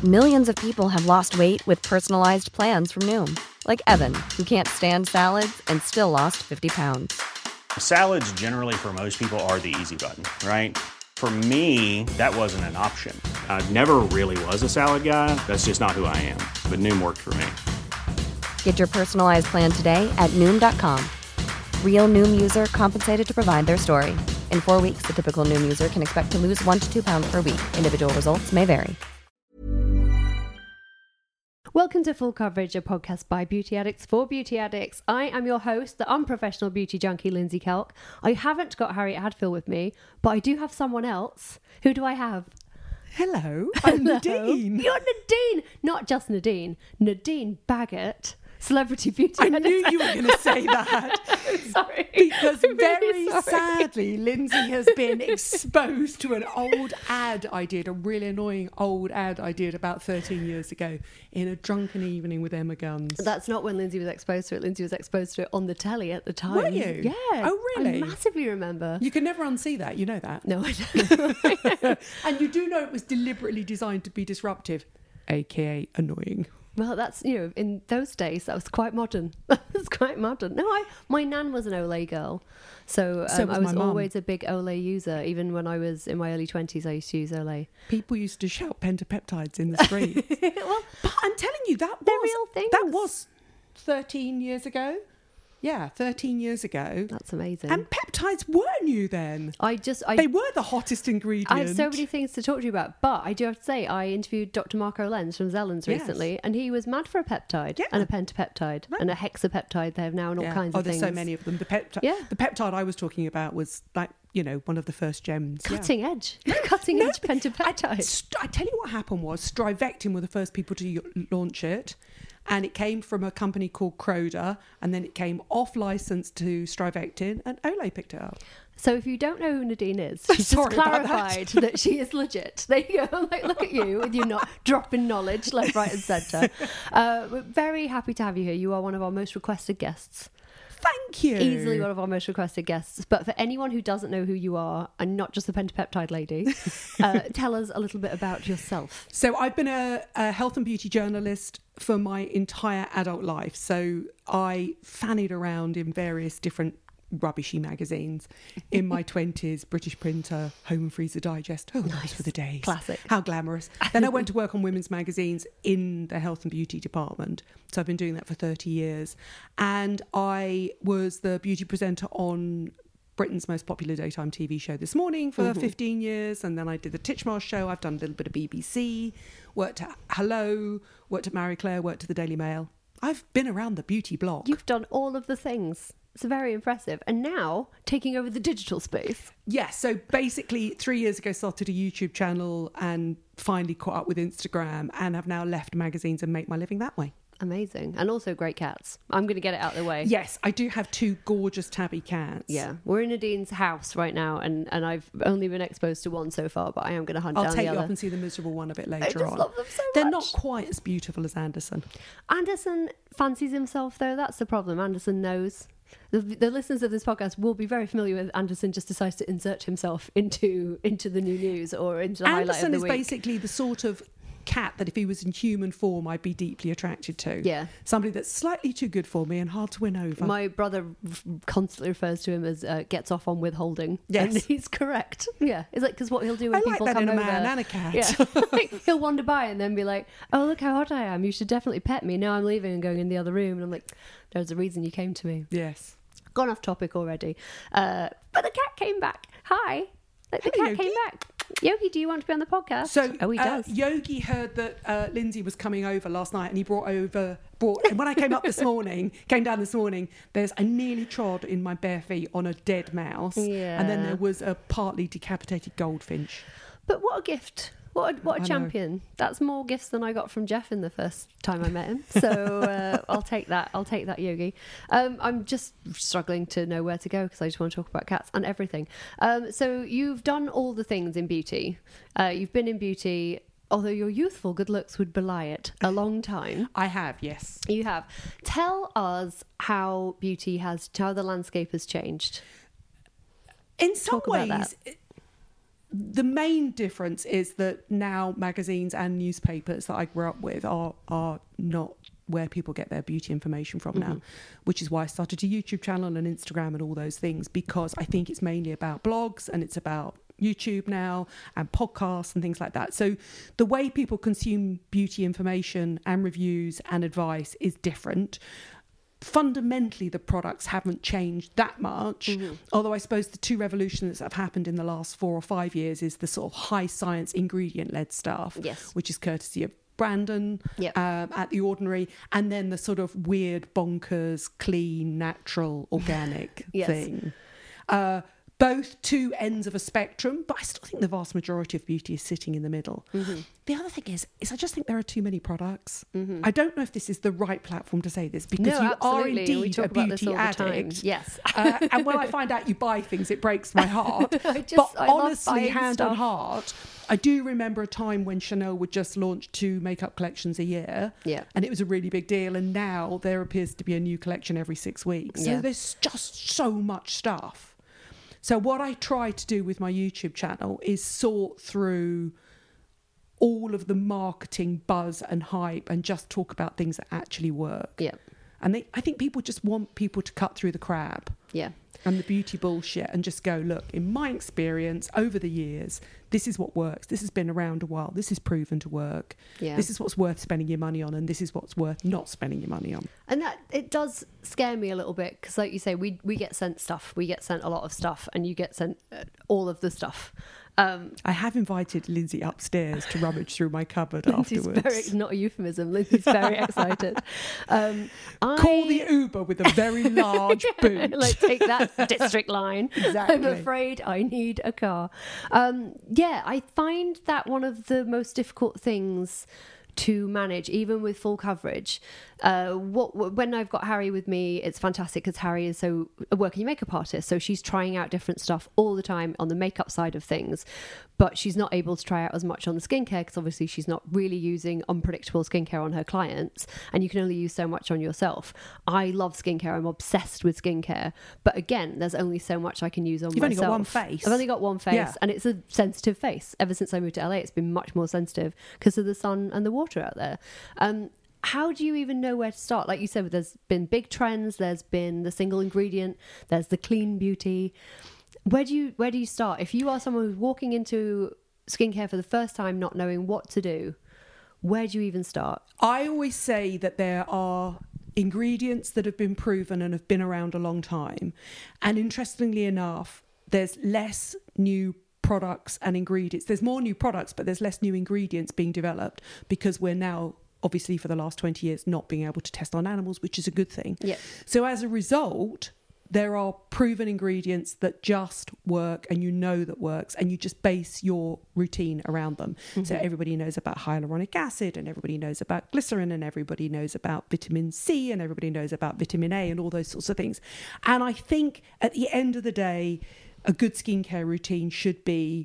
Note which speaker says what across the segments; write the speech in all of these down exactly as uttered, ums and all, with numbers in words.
Speaker 1: Millions of people have lost weight with personalized plans from Noom. Like Evan, who can't stand salads and still lost fifty pounds.
Speaker 2: Salads generally for most people are the easy button, right? For me, that wasn't an option. I never really was a salad guy. That's just not who I am. But Noom worked for me.
Speaker 1: Get your personalized plan today at Noom dot com. Real Noom user compensated to provide their story. In four weeks, the typical Noom user can expect to lose one to two pounds per week. Individual results may vary.
Speaker 3: Welcome to Full Coverage, a podcast by beauty addicts for beauty addicts. I am your host, the unprofessional beauty junkie, Lindsay Kelk. I haven't got Harriet Hadfield with me, but I do have someone else. Who do I have?
Speaker 4: Hello, I'm
Speaker 3: Hello.
Speaker 4: Nadine.
Speaker 3: You're Nadine, not just Nadine. Nadine Baggett, celebrity beauty
Speaker 4: I
Speaker 3: editor.
Speaker 4: knew you were going to say that.
Speaker 3: Sorry.
Speaker 4: Because
Speaker 3: I'm
Speaker 4: very
Speaker 3: really sorry.
Speaker 4: sadly, Lindsay has been exposed to an old ad I did, a really annoying old ad I did about thirteen years ago in a drunken evening with Emma Guns.
Speaker 3: That's not when Lindsay was exposed to it. Lindsay was exposed to it on the telly at the time.
Speaker 4: Were you?
Speaker 3: Yeah.
Speaker 4: Oh, really?
Speaker 3: I massively remember.
Speaker 4: You can never unsee that, you know that.
Speaker 3: No, I don't.
Speaker 4: And you do know it was deliberately designed to be disruptive, aka annoying.
Speaker 3: Well, that's, you know, in those days, that was quite modern. That was quite modern. No, I, my nan was an Olay girl. So, um,
Speaker 4: So was
Speaker 3: I was
Speaker 4: my mum.
Speaker 3: always a big Olay user. Even when I was in my early twenties, I used to use Olay.
Speaker 4: People used to shout pentapeptides in the street.
Speaker 3: Well,
Speaker 4: But I'm telling you, that
Speaker 3: They're
Speaker 4: was,
Speaker 3: real things.
Speaker 4: That was thirteen years ago. Yeah, thirteen years ago.
Speaker 3: that's amazing.
Speaker 4: And peptides were new then.
Speaker 3: I just, I,
Speaker 4: They were the hottest ingredient.
Speaker 3: I have so many things to talk to you about, but I do have to say, I interviewed Doctor Marco Lenz from Zellens
Speaker 4: Yes.
Speaker 3: recently, and he was mad for a peptide
Speaker 4: Yeah.
Speaker 3: and a pentapeptide
Speaker 4: Right.
Speaker 3: and a hexapeptide. They have now and all
Speaker 4: Yeah.
Speaker 3: kinds
Speaker 4: oh,
Speaker 3: of
Speaker 4: there's
Speaker 3: things.
Speaker 4: so many of them. The peptide,
Speaker 3: Yeah.
Speaker 4: the peptide I was talking about was like, you know, one of the first gems. Yeah.
Speaker 3: Cutting edge. Cutting
Speaker 4: No,
Speaker 3: edge
Speaker 4: but
Speaker 3: pentapeptide.
Speaker 4: I, st- I tell you what happened was Strivectin were the first people to y- launch it, and it came from a company called Croda, and then it came off license to Strivectin, and Olay picked it up.
Speaker 3: So if you don't know who Nadine is, she's just
Speaker 4: Sorry about that.
Speaker 3: clarified that. she is legit. There you go. Like, look at you with your not dropping knowledge left, right, and centre. Uh, we're very happy to have you here. You are one of our most requested guests.
Speaker 4: Thank you.
Speaker 3: Easily one of our most requested guests. But for anyone who doesn't know who you are, and not just the pentapeptide lady, uh, tell us a little bit about yourself.
Speaker 4: So I've been a, a health and beauty journalist for my entire adult life. So I fannied around in various different rubbishy magazines in my twenties. British Printer, Home and Freezer Digest. Oh,
Speaker 3: Nice.
Speaker 4: those were the days.
Speaker 3: Classic.
Speaker 4: How glamorous. Then I went to work on women's magazines in the health and beauty department. So I've been doing that for thirty years. And I was the beauty presenter on Britain's most popular daytime T V show This Morning for
Speaker 3: Mm-hmm.
Speaker 4: fifteen years. And then I did the Titchmarsh show. I've done a little bit of B B C, worked at Hello, worked at Marie Claire, worked at the Daily Mail. I've been around the beauty block.
Speaker 3: You've done all of the things. It's very impressive. And now, taking over the digital space.
Speaker 4: Yes, so basically three years ago started a YouTube channel and finally caught up with Instagram and have now left magazines and make my living that way.
Speaker 3: Amazing. And also great cats. I'm going to get it out of the way.
Speaker 4: Yes, I do have two gorgeous tabby cats.
Speaker 3: Yeah, we're in Nadine's house right now, and, and I've only been exposed to one so far, but I am going to hunt
Speaker 4: I'll
Speaker 3: down
Speaker 4: take
Speaker 3: the
Speaker 4: you
Speaker 3: other.
Speaker 4: off and see the miserable one a bit later
Speaker 3: just
Speaker 4: on.
Speaker 3: love them so
Speaker 4: They're
Speaker 3: much.
Speaker 4: not quite as beautiful as Anderson.
Speaker 3: Anderson fancies himself, though. That's the problem. Anderson knows. The, the listeners of this podcast will be very familiar with Anderson just decides to insert himself into into the new news or into the highlight
Speaker 4: Anderson
Speaker 3: of the
Speaker 4: is
Speaker 3: week.
Speaker 4: basically the sort of cat that if he was in human form I'd be deeply attracted to.
Speaker 3: Yeah.
Speaker 4: Somebody that's slightly too good for me and hard to win over.
Speaker 3: My brother f- constantly refers to him as uh, gets off on withholding.
Speaker 4: Yes.
Speaker 3: And he's correct. Yeah. It's like, because what he'll do when
Speaker 4: I like
Speaker 3: people
Speaker 4: that
Speaker 3: come
Speaker 4: in a
Speaker 3: over.
Speaker 4: man and a cat.
Speaker 3: Yeah. Like, he'll wander by and then be like, oh, look how hot I am. You should definitely pet me. Now I'm leaving and going in the other room. And I'm like, there's a reason you came to me.
Speaker 4: Yes.
Speaker 3: Gone off topic already. Uh, but the cat came back. Hi. Like, the
Speaker 4: Hello,
Speaker 3: cat came
Speaker 4: Yogi.
Speaker 3: back. Yogi, do you want to be on the podcast?
Speaker 4: So
Speaker 3: oh, he
Speaker 4: uh,
Speaker 3: does.
Speaker 4: Yogi heard that uh, Lindsay was coming over last night and he brought over, brought, and when I came up this morning, came down this morning, there's, I nearly trod in my bare feet on a dead mouse. And then
Speaker 3: Yeah.
Speaker 4: there was a partly decapitated goldfinch.
Speaker 3: But what a gift. What a, what a
Speaker 4: I know.
Speaker 3: champion. That's more gifts than I got from Jeff in the first time I met him. So uh, I'll take that. I'll take that, Yogi. Um, I'm just struggling to know where to go because I just want to talk about cats and everything. Um, so you've done all the things in beauty. Uh, you've been in beauty, although your youthful good looks would belie it, a long time.
Speaker 4: I have, yes.
Speaker 3: You have. Tell us how beauty has, how the landscape has changed.
Speaker 4: In some
Speaker 3: Talk about
Speaker 4: ways, the main difference is that now magazines and newspapers that I grew up with are are not where people get their beauty information from mm-hmm. now, which is why I started a YouTube channel and Instagram and all those things, because I think it's mainly about blogs and it's about YouTube now and podcasts and things like that. So the way people consume beauty information and reviews and advice is different. Fundamentally, the products haven't changed that much, mm-hmm. although I suppose the two revolutions that have happened in the last four or five years is the sort of high science ingredient led stuff,
Speaker 3: yes.
Speaker 4: which is courtesy of Brandon
Speaker 3: yep.
Speaker 4: um, at The Ordinary, and then the sort of weird, bonkers, clean, natural, organic
Speaker 3: yes.
Speaker 4: thing. Uh, both two ends of a spectrum, but I still think the vast majority of beauty is sitting in the middle. Mm-hmm. The other thing is, is I just think there are too many products. Mm-hmm. I don't know if this is the right platform to say this, because
Speaker 3: no,
Speaker 4: you
Speaker 3: absolutely.
Speaker 4: are indeed
Speaker 3: we talk
Speaker 4: a
Speaker 3: about this
Speaker 4: beauty
Speaker 3: all the
Speaker 4: addict.
Speaker 3: time. Yes.
Speaker 4: uh, and when I find out you buy things, it breaks my heart.
Speaker 3: I just,
Speaker 4: but
Speaker 3: I love
Speaker 4: honestly,
Speaker 3: buying
Speaker 4: hand
Speaker 3: stuff.
Speaker 4: on heart, I do remember a time when Chanel would just launch two makeup collections a year.
Speaker 3: Yeah.
Speaker 4: And it was a really big deal. And now there appears to be a new collection every six weeks. So
Speaker 3: Yeah.
Speaker 4: there's just so much stuff. So what I try to do with my YouTube channel is sort through all of the marketing buzz and hype and just talk about things that actually work.
Speaker 3: Yeah.
Speaker 4: And they, I think people just want people to cut through the crap.
Speaker 3: Yeah.
Speaker 4: And the beauty bullshit and just go, look, in my experience over the years, this is what works. This has been around a while. This is proven to work.
Speaker 3: Yeah.
Speaker 4: This is what's worth spending your money on, and this is what's worth not spending your money on.
Speaker 3: And that, it does scare me a little bit, because like you say, we we get sent stuff. We get sent a lot of stuff, and you get sent uh, all of the stuff. Um,
Speaker 4: I have invited Lindsay upstairs to rummage through my cupboard
Speaker 3: Lindsay's
Speaker 4: afterwards.
Speaker 3: very, not a euphemism. Lindsay's very excited. Um, I,
Speaker 4: Call the Uber with a very large boot.
Speaker 3: like, take that district line.
Speaker 4: Exactly.
Speaker 3: I'm afraid I need a car. Um, yeah, I find that one of the most difficult things to manage, even with full coverage. Uh, what when I've got Harry with me, it's fantastic, because Harry is so a working makeup artist, so she's trying out different stuff all the time on the makeup side of things, but she's not able to try out as much on the skincare, because obviously she's not really using unpredictable skincare on her clients, and you can only use so much on yourself. I love skincare. I'm obsessed with skincare, but again, there's only so much I can use on
Speaker 4: You've
Speaker 3: myself.
Speaker 4: only got one face.
Speaker 3: I've only got one face,
Speaker 4: Yeah.
Speaker 3: and it's a sensitive face. Ever since I moved to L A, it's been much more sensitive because of the sun and the water out there. Um, how do you even know where to start? Like you said, there's been big trends. There's been the single ingredient. There's the clean beauty. Where do you where do you start? If you are someone who's walking into skincare for the first time, not knowing what to do, where do you even start?
Speaker 4: I always say that there are ingredients that have been proven and have been around a long time. And interestingly enough, there's less new products and ingredients. There's more new products, but there's less new ingredients being developed, because we're now, obviously for the last twenty years, not being able to test on animals, which is a good thing.
Speaker 3: Yeah.
Speaker 4: So as a result, there are proven ingredients that just work, and you know that works, and you just base your routine around them. Mm-hmm. So everybody knows about hyaluronic acid, and everybody knows about glycerin, and everybody knows about vitamin C, and everybody knows about vitamin A, and all those sorts of things. And I think at the end of the day, a good skincare routine should be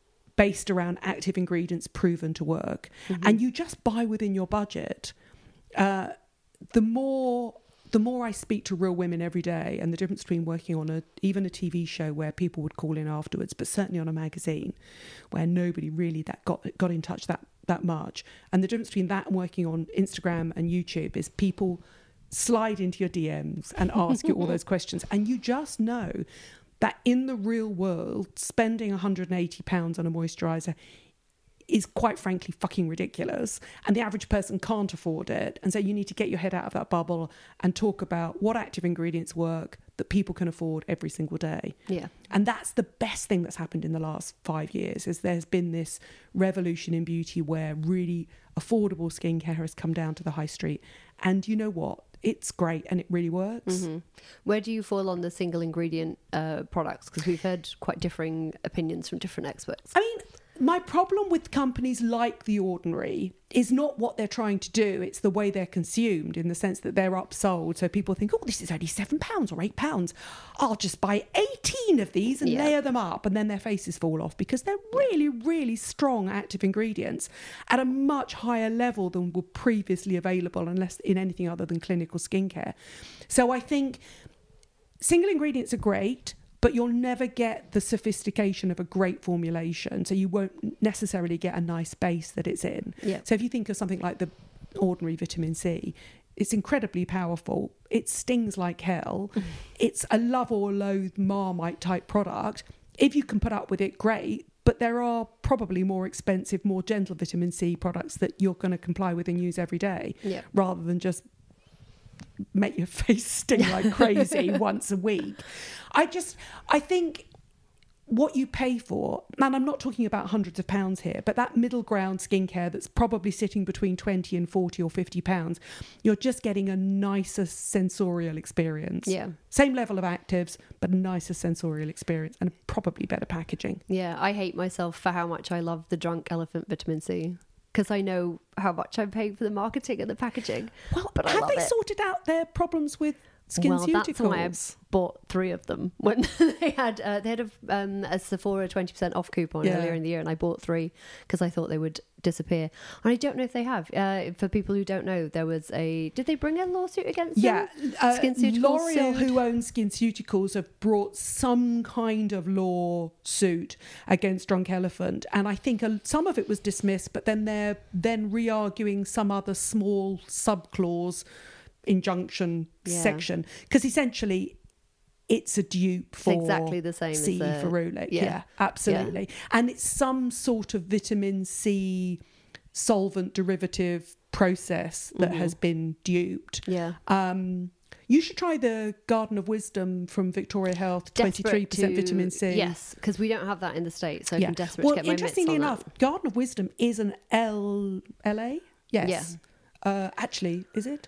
Speaker 4: based around active ingredients proven to work. Mm-hmm. And you just buy within your budget. Uh, the more the more I speak to real women every day, and the difference between working on a even a T V show where people would call in afterwards, but certainly on a magazine where nobody really that got got in touch that that much, and the difference between that and working on Instagram and YouTube is people slide into your D Ms and ask you all those questions, and you just know that in the real world, spending one hundred eighty pounds on a moisturiser is quite frankly fucking ridiculous, and the average person can't afford it. And so you need to get your head out of that bubble and talk about what active ingredients work that people can afford every single day.
Speaker 3: Yeah.
Speaker 4: And that's the best thing that's happened in the last five years is there's been this revolution in beauty where really affordable skincare has come down to the high street. And you know what? It's great and it really works.
Speaker 3: Mm-hmm. Where do you fall on the single ingredient uh, products? Because we've heard quite differing opinions from different experts.
Speaker 4: I mean, my problem with companies like The Ordinary is not what they're trying to do. It's the way they're consumed, in the sense that they're upsold. So people think, oh, this is only seven pounds or eight pounds. I'll just buy eighteen of these and
Speaker 3: yeah.
Speaker 4: layer them up. And then their faces fall off because they're really, really strong active ingredients at a much higher level than were previously available, unless in anything other than clinical skincare. So I think single ingredients are great. but you'll never get the sophistication of a great formulation. So you won't necessarily get a nice base that it's in.
Speaker 3: Yeah.
Speaker 4: So if you think of something like the ordinary vitamin C, it's incredibly powerful. It stings like hell. It's a love or loathe Marmite type product. If you can put up with it, great. But there are probably more expensive, more gentle vitamin C products that you're going to comply with and use every day,
Speaker 3: Yeah.
Speaker 4: rather than just make your face sting like crazy once a week. I just, I think what you pay for, and I'm not talking about hundreds of pounds here, but that middle ground skincare that's probably sitting between twenty and forty or fifty pounds, you're just getting a nicer sensorial experience.
Speaker 3: Yeah.
Speaker 4: Same level of actives, but a nicer sensorial experience and probably better packaging.
Speaker 3: Yeah, I hate myself for how much I love the Drunk Elephant vitamin C, because I know how much I'm paying for the marketing and the packaging.
Speaker 4: Well,
Speaker 3: but I
Speaker 4: have
Speaker 3: love
Speaker 4: they
Speaker 3: it.
Speaker 4: sorted out their problems with SkinCeuticals?
Speaker 3: Well, that's why I bought three of them when they had uh, they had a, um, a Sephora twenty percent off coupon
Speaker 4: Yeah.
Speaker 3: earlier in the year, and I bought three because I thought they would disappear. And I don't know if they have. Uh, for people who don't know, there was a did they bring a lawsuit against
Speaker 4: Yeah,
Speaker 3: them?
Speaker 4: uh,
Speaker 3: SkinCeuticals
Speaker 4: L'Oreal,
Speaker 3: sued?
Speaker 4: who owns SkinCeuticals, have brought some kind of lawsuit against Drunk Elephant, and I think a, some of it was dismissed, but then they're then re-arguing some other small subclause injunction
Speaker 3: Yeah.
Speaker 4: section, because essentially it's a dupe for
Speaker 3: exactly the same as
Speaker 4: C
Speaker 3: the-
Speaker 4: ferulic.
Speaker 3: yeah.
Speaker 4: Yeah, absolutely. And it's some sort of vitamin C solvent derivative process that has been duped.
Speaker 3: Yeah.
Speaker 4: Um, you should try the Garden of Wisdom from Victoria Health,
Speaker 3: Desperate
Speaker 4: twenty-three percent
Speaker 3: to-
Speaker 4: vitamin C.
Speaker 3: Yes, because we don't have that in the States, so
Speaker 4: Yeah.
Speaker 3: I'm desperate
Speaker 4: Well,
Speaker 3: to get my mitts
Speaker 4: interestingly
Speaker 3: on
Speaker 4: enough,
Speaker 3: that.
Speaker 4: Garden of Wisdom is an L LA. Yes.
Speaker 3: Yeah.
Speaker 4: Uh, actually, is it?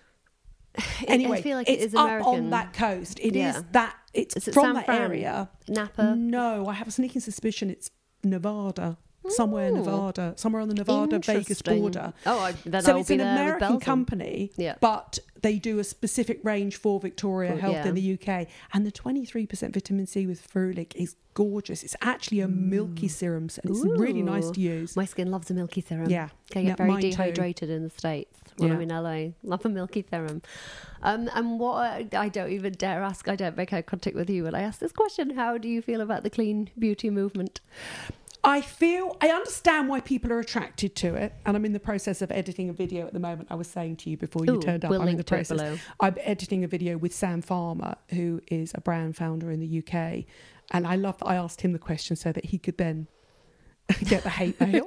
Speaker 3: I
Speaker 4: Anyway,
Speaker 3: feel like
Speaker 4: it's
Speaker 3: it is
Speaker 4: up
Speaker 3: American.
Speaker 4: on that coast. It is
Speaker 3: Yeah.
Speaker 4: that. It's
Speaker 3: Is it
Speaker 4: from
Speaker 3: San
Speaker 4: that
Speaker 3: Fran?
Speaker 4: area.
Speaker 3: Napa.
Speaker 4: No, I have a sneaking suspicion it's Nevada. Somewhere in
Speaker 3: Ooh.
Speaker 4: Nevada, somewhere on the Nevada-Vegas
Speaker 3: Interesting.
Speaker 4: border.
Speaker 3: Oh, I, then
Speaker 4: So
Speaker 3: I'll
Speaker 4: it's
Speaker 3: be
Speaker 4: an
Speaker 3: there with
Speaker 4: American
Speaker 3: bells on.
Speaker 4: company,
Speaker 3: Yeah.
Speaker 4: but they do a specific range for Victoria
Speaker 3: Cool,
Speaker 4: Health
Speaker 3: yeah.
Speaker 4: in the U K. And the twenty-three percent vitamin C with ferulic is gorgeous. It's actually a milky serum, and it's really nice to
Speaker 3: Ooh.
Speaker 4: use.
Speaker 3: My skin loves a milky serum.
Speaker 4: Yeah.
Speaker 3: I get
Speaker 4: Yeah,
Speaker 3: very
Speaker 4: mine too.
Speaker 3: dehydrated in the States when
Speaker 4: Yeah.
Speaker 3: I'm in L A. Love a milky serum. Um, and what I don't even dare ask, I don't make eye contact with you when I ask this question. How do you feel about the clean beauty movement?
Speaker 4: I feel, I understand why people are attracted to it, and I'm in the process of editing a video at the moment. I was saying to you before you
Speaker 3: Ooh,
Speaker 4: turned up,
Speaker 3: we'll
Speaker 4: I'm in the
Speaker 3: link to it
Speaker 4: process.
Speaker 3: below.
Speaker 4: I'm editing a video with Sam Farmer, who is a brand founder in the U K, and I love that I asked him the question so that he could then get the hate mail.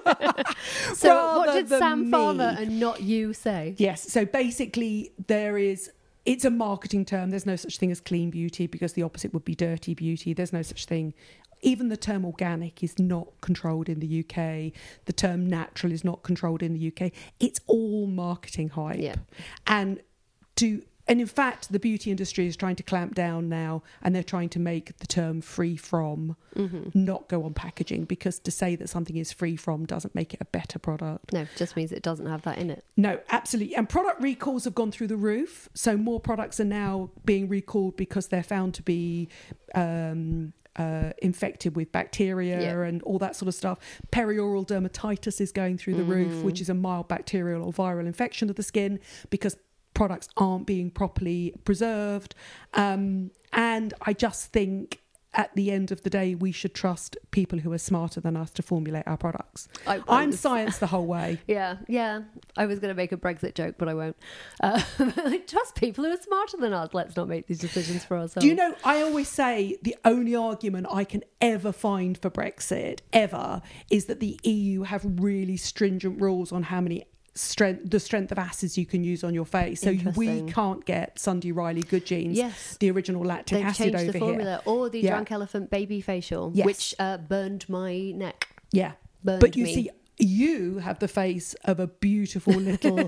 Speaker 3: So what
Speaker 4: Rather
Speaker 3: did
Speaker 4: than
Speaker 3: Sam
Speaker 4: me.
Speaker 3: Farmer and not you say?
Speaker 4: Yes. So basically, there is. It's a marketing term. There's no such thing as clean beauty, because the opposite would be dirty beauty. There's no such thing. Even the term organic is not controlled in the U K. The term natural is not controlled in the U K. It's all marketing hype.
Speaker 3: Yeah.
Speaker 4: And to and in fact, the beauty industry is trying to clamp down now, and they're trying to make the term free from not go on packaging, because to say that something is free from doesn't make it a better product.
Speaker 3: No, just means it doesn't have that in it.
Speaker 4: No, absolutely. And product recalls have gone through the roof. So more products are now being recalled because they're found to be um, uh, infected with bacteria
Speaker 3: Yeah.
Speaker 4: and all that sort of stuff. Perioral dermatitis is going through the roof, which is a mild bacterial or viral infection of the skin, because products aren't being properly preserved. Um, and I just think at the end of the day, we should trust people who are smarter than us to formulate our products.
Speaker 3: I- I
Speaker 4: I'm
Speaker 3: was-
Speaker 4: science the whole way.
Speaker 3: Yeah, yeah. I was going to make a Brexit joke, but I won't. Uh, I trust people who are smarter than us. Let's not make these decisions for ourselves.
Speaker 4: Do you know, I always say the only argument I can ever find for Brexit, ever, is that the E U have really stringent rules on how many strength, the strength of acids you can use on your face. So we
Speaker 3: Interesting.
Speaker 4: can't get Sunday Riley Good Genes,
Speaker 3: Yes.
Speaker 4: the original lactic
Speaker 3: They've
Speaker 4: acid
Speaker 3: changed
Speaker 4: over
Speaker 3: the formula,
Speaker 4: here.
Speaker 3: or the
Speaker 4: Yeah.
Speaker 3: Drunk Elephant baby facial,
Speaker 4: Yes.
Speaker 3: which uh, burned my neck.
Speaker 4: Yeah.
Speaker 3: Burned
Speaker 4: But you
Speaker 3: me.
Speaker 4: see, you have the face of a beautiful little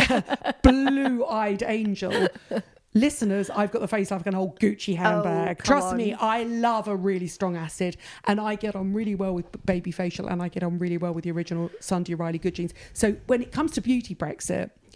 Speaker 4: blue-eyed angel. Listeners, I've got the face like an old Gucci handbag.
Speaker 3: come
Speaker 4: Trust me,
Speaker 3: on.
Speaker 4: I love a really strong acid, and I get on really well with baby facial, and I get on really well with the original Sunday Riley Good Genes. So when it comes to beauty Brexit,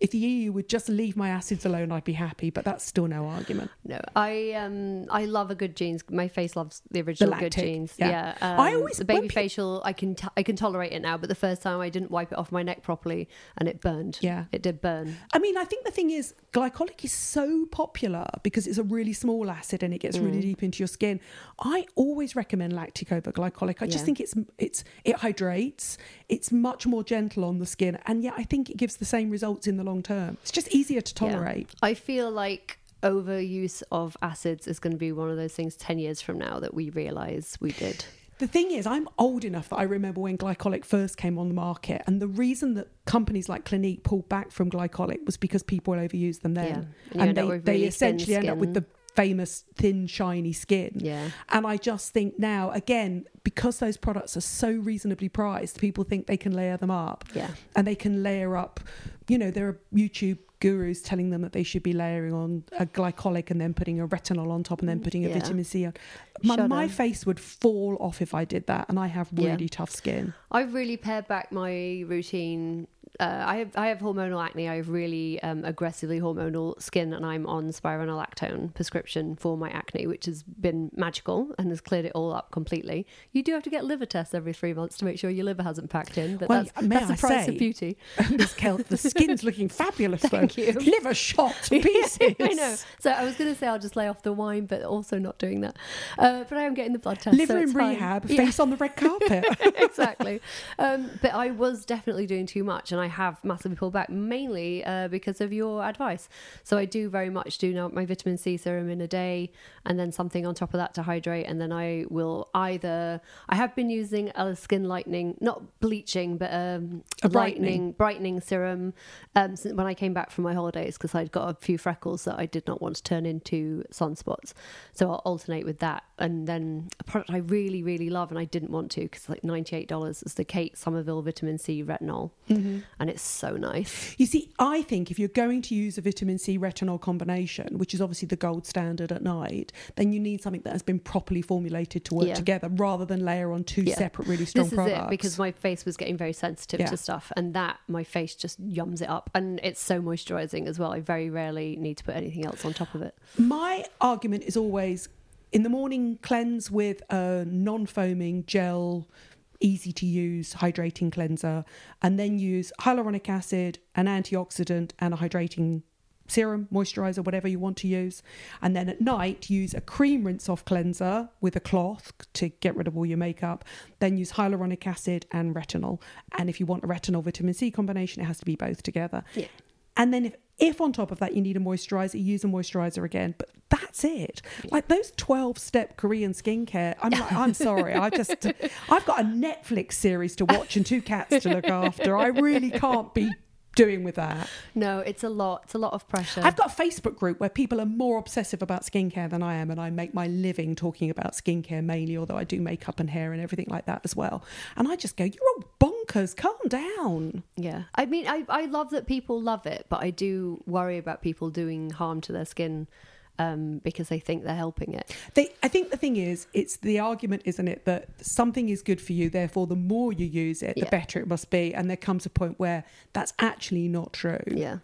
Speaker 4: if the E U would just leave my acids alone, I'd be happy. But that's still no argument.
Speaker 3: No, I um I love a good jeans. My face loves the original
Speaker 4: The
Speaker 3: good
Speaker 4: lactic,
Speaker 3: jeans.
Speaker 4: yeah.
Speaker 3: Yeah, um,
Speaker 4: I always-
Speaker 3: the baby
Speaker 4: when pe-
Speaker 3: facial. I can t- I can tolerate it now, but the first time I didn't wipe it off my neck properly, and it burned.
Speaker 4: Yeah.
Speaker 3: it did burn.
Speaker 4: I mean, I think the thing is, glycolic is so popular because it's a really small acid and it gets really deep into your skin. I always recommend lactic over glycolic. I just
Speaker 3: Yeah.
Speaker 4: think it's it's it hydrates. It's much more gentle on the skin, and yet I think it gives the same results in the long term. It's just easier to tolerate.
Speaker 3: Yeah. I feel like overuse of acids is going to be one of those things ten years from now that we realise we did.
Speaker 4: The thing is, I'm old enough that I remember when glycolic first came on the market, and the reason that companies like Clinique pulled back from glycolic was because people overused them then,
Speaker 3: Yeah. And you
Speaker 4: and
Speaker 3: end up
Speaker 4: they,
Speaker 3: with
Speaker 4: they
Speaker 3: really
Speaker 4: essentially
Speaker 3: thin
Speaker 4: end up with
Speaker 3: skin.
Speaker 4: the famous thin, shiny skin.
Speaker 3: Yeah.
Speaker 4: And I just think now, again, because those products are so reasonably priced, people think they can layer them up.
Speaker 3: Yeah.
Speaker 4: And they can layer up, you know, there are YouTube gurus telling them that they should be layering on a glycolic and then putting a retinol on top and then putting a
Speaker 3: Yeah.
Speaker 4: vitamin C on. My,
Speaker 3: Shut
Speaker 4: my
Speaker 3: up.
Speaker 4: face would fall off if I did that, and I have really
Speaker 3: Yeah.
Speaker 4: tough skin.
Speaker 3: I've really pared back my routine. Uh, I have I have hormonal acne. I have really um, aggressively hormonal skin, and I'm on spironolactone prescription for my acne, which has been magical and has cleared it all up completely. You do have to get liver tests every three months to make sure your liver hasn't packed in, but
Speaker 4: Well,
Speaker 3: that's,
Speaker 4: may
Speaker 3: that's the
Speaker 4: I
Speaker 3: price
Speaker 4: say-
Speaker 3: of beauty.
Speaker 4: This Kel- the skin's looking fabulous,
Speaker 3: Thank
Speaker 4: though.
Speaker 3: you.
Speaker 4: Liver shot to pieces.
Speaker 3: I know. So I was going to say I'll just lay off the wine, but also not doing that. Uh, but I am getting the blood test.
Speaker 4: Liver
Speaker 3: so
Speaker 4: in
Speaker 3: it's fine.
Speaker 4: rehab,
Speaker 3: Yeah.
Speaker 4: face on the red carpet.
Speaker 3: Exactly. Um, but I was definitely doing too much, and I have massively pulled back, mainly uh, because of your advice. So I do very much do now my vitamin C serum in a day, and then something on top of that to hydrate, and then I will either I have been using a skin lightening, not bleaching, but um,
Speaker 4: A
Speaker 3: lightening brightening serum um, since when I came back from my holidays, because I'd got a few freckles that I did not want to turn into sunspots. So I'll alternate with that, and then a product I really really love and I didn't want to because it's like ninety-eight dollars is the Kate Somerville vitamin C retinol, and it's so nice.
Speaker 4: You see, I think if you're going to use a vitamin C retinol combination, which is obviously the gold standard at night, then you need something that has been properly formulated to work
Speaker 3: Yeah.
Speaker 4: together rather than layer on two
Speaker 3: Yeah.
Speaker 4: separate really strong
Speaker 3: This is
Speaker 4: products.
Speaker 3: it, because my face was getting very sensitive
Speaker 4: Yeah.
Speaker 3: to stuff, and that my face just yums it up, and it's so moisturizing as well. I very rarely need to put anything else on top of it.
Speaker 4: My argument is always in the morning, cleanse with a non-foaming gel, easy to use hydrating cleanser, and then use hyaluronic acid, an antioxidant, and a hydrating serum, moisturizer, whatever you want to use. And then at night, use a cream rinse off cleanser with a cloth to get rid of all your makeup. Then use hyaluronic acid and retinol. And if you want a retinol vitamin C combination, it has to be both together.
Speaker 3: Yeah.
Speaker 4: And then if, if on top of that you need a moisturizer, use a moisturizer again. But that's it. Like those twelve-step Korean skincare, I'm like, I'm sorry. I just, I've got a Netflix series to watch and two cats to look after. I really can't be doing with that.
Speaker 3: No, it's a lot. It's a lot of pressure.
Speaker 4: I've got a Facebook group where people are more obsessive about skincare than I am, and I make my living talking about skincare mainly, although I do makeup and hair and everything like that as well. And I just go, you're all bonkers, calm down.
Speaker 3: Yeah. I mean, I, I love that people love it, but I do worry about people doing harm to their skin um, because they think they're helping it.
Speaker 4: They, I think the thing is, it's the argument, isn't it, that something is good for you, therefore the more you use it, the
Speaker 3: Yeah.
Speaker 4: better it must be. And there comes a point where that's actually not true.
Speaker 3: Yeah.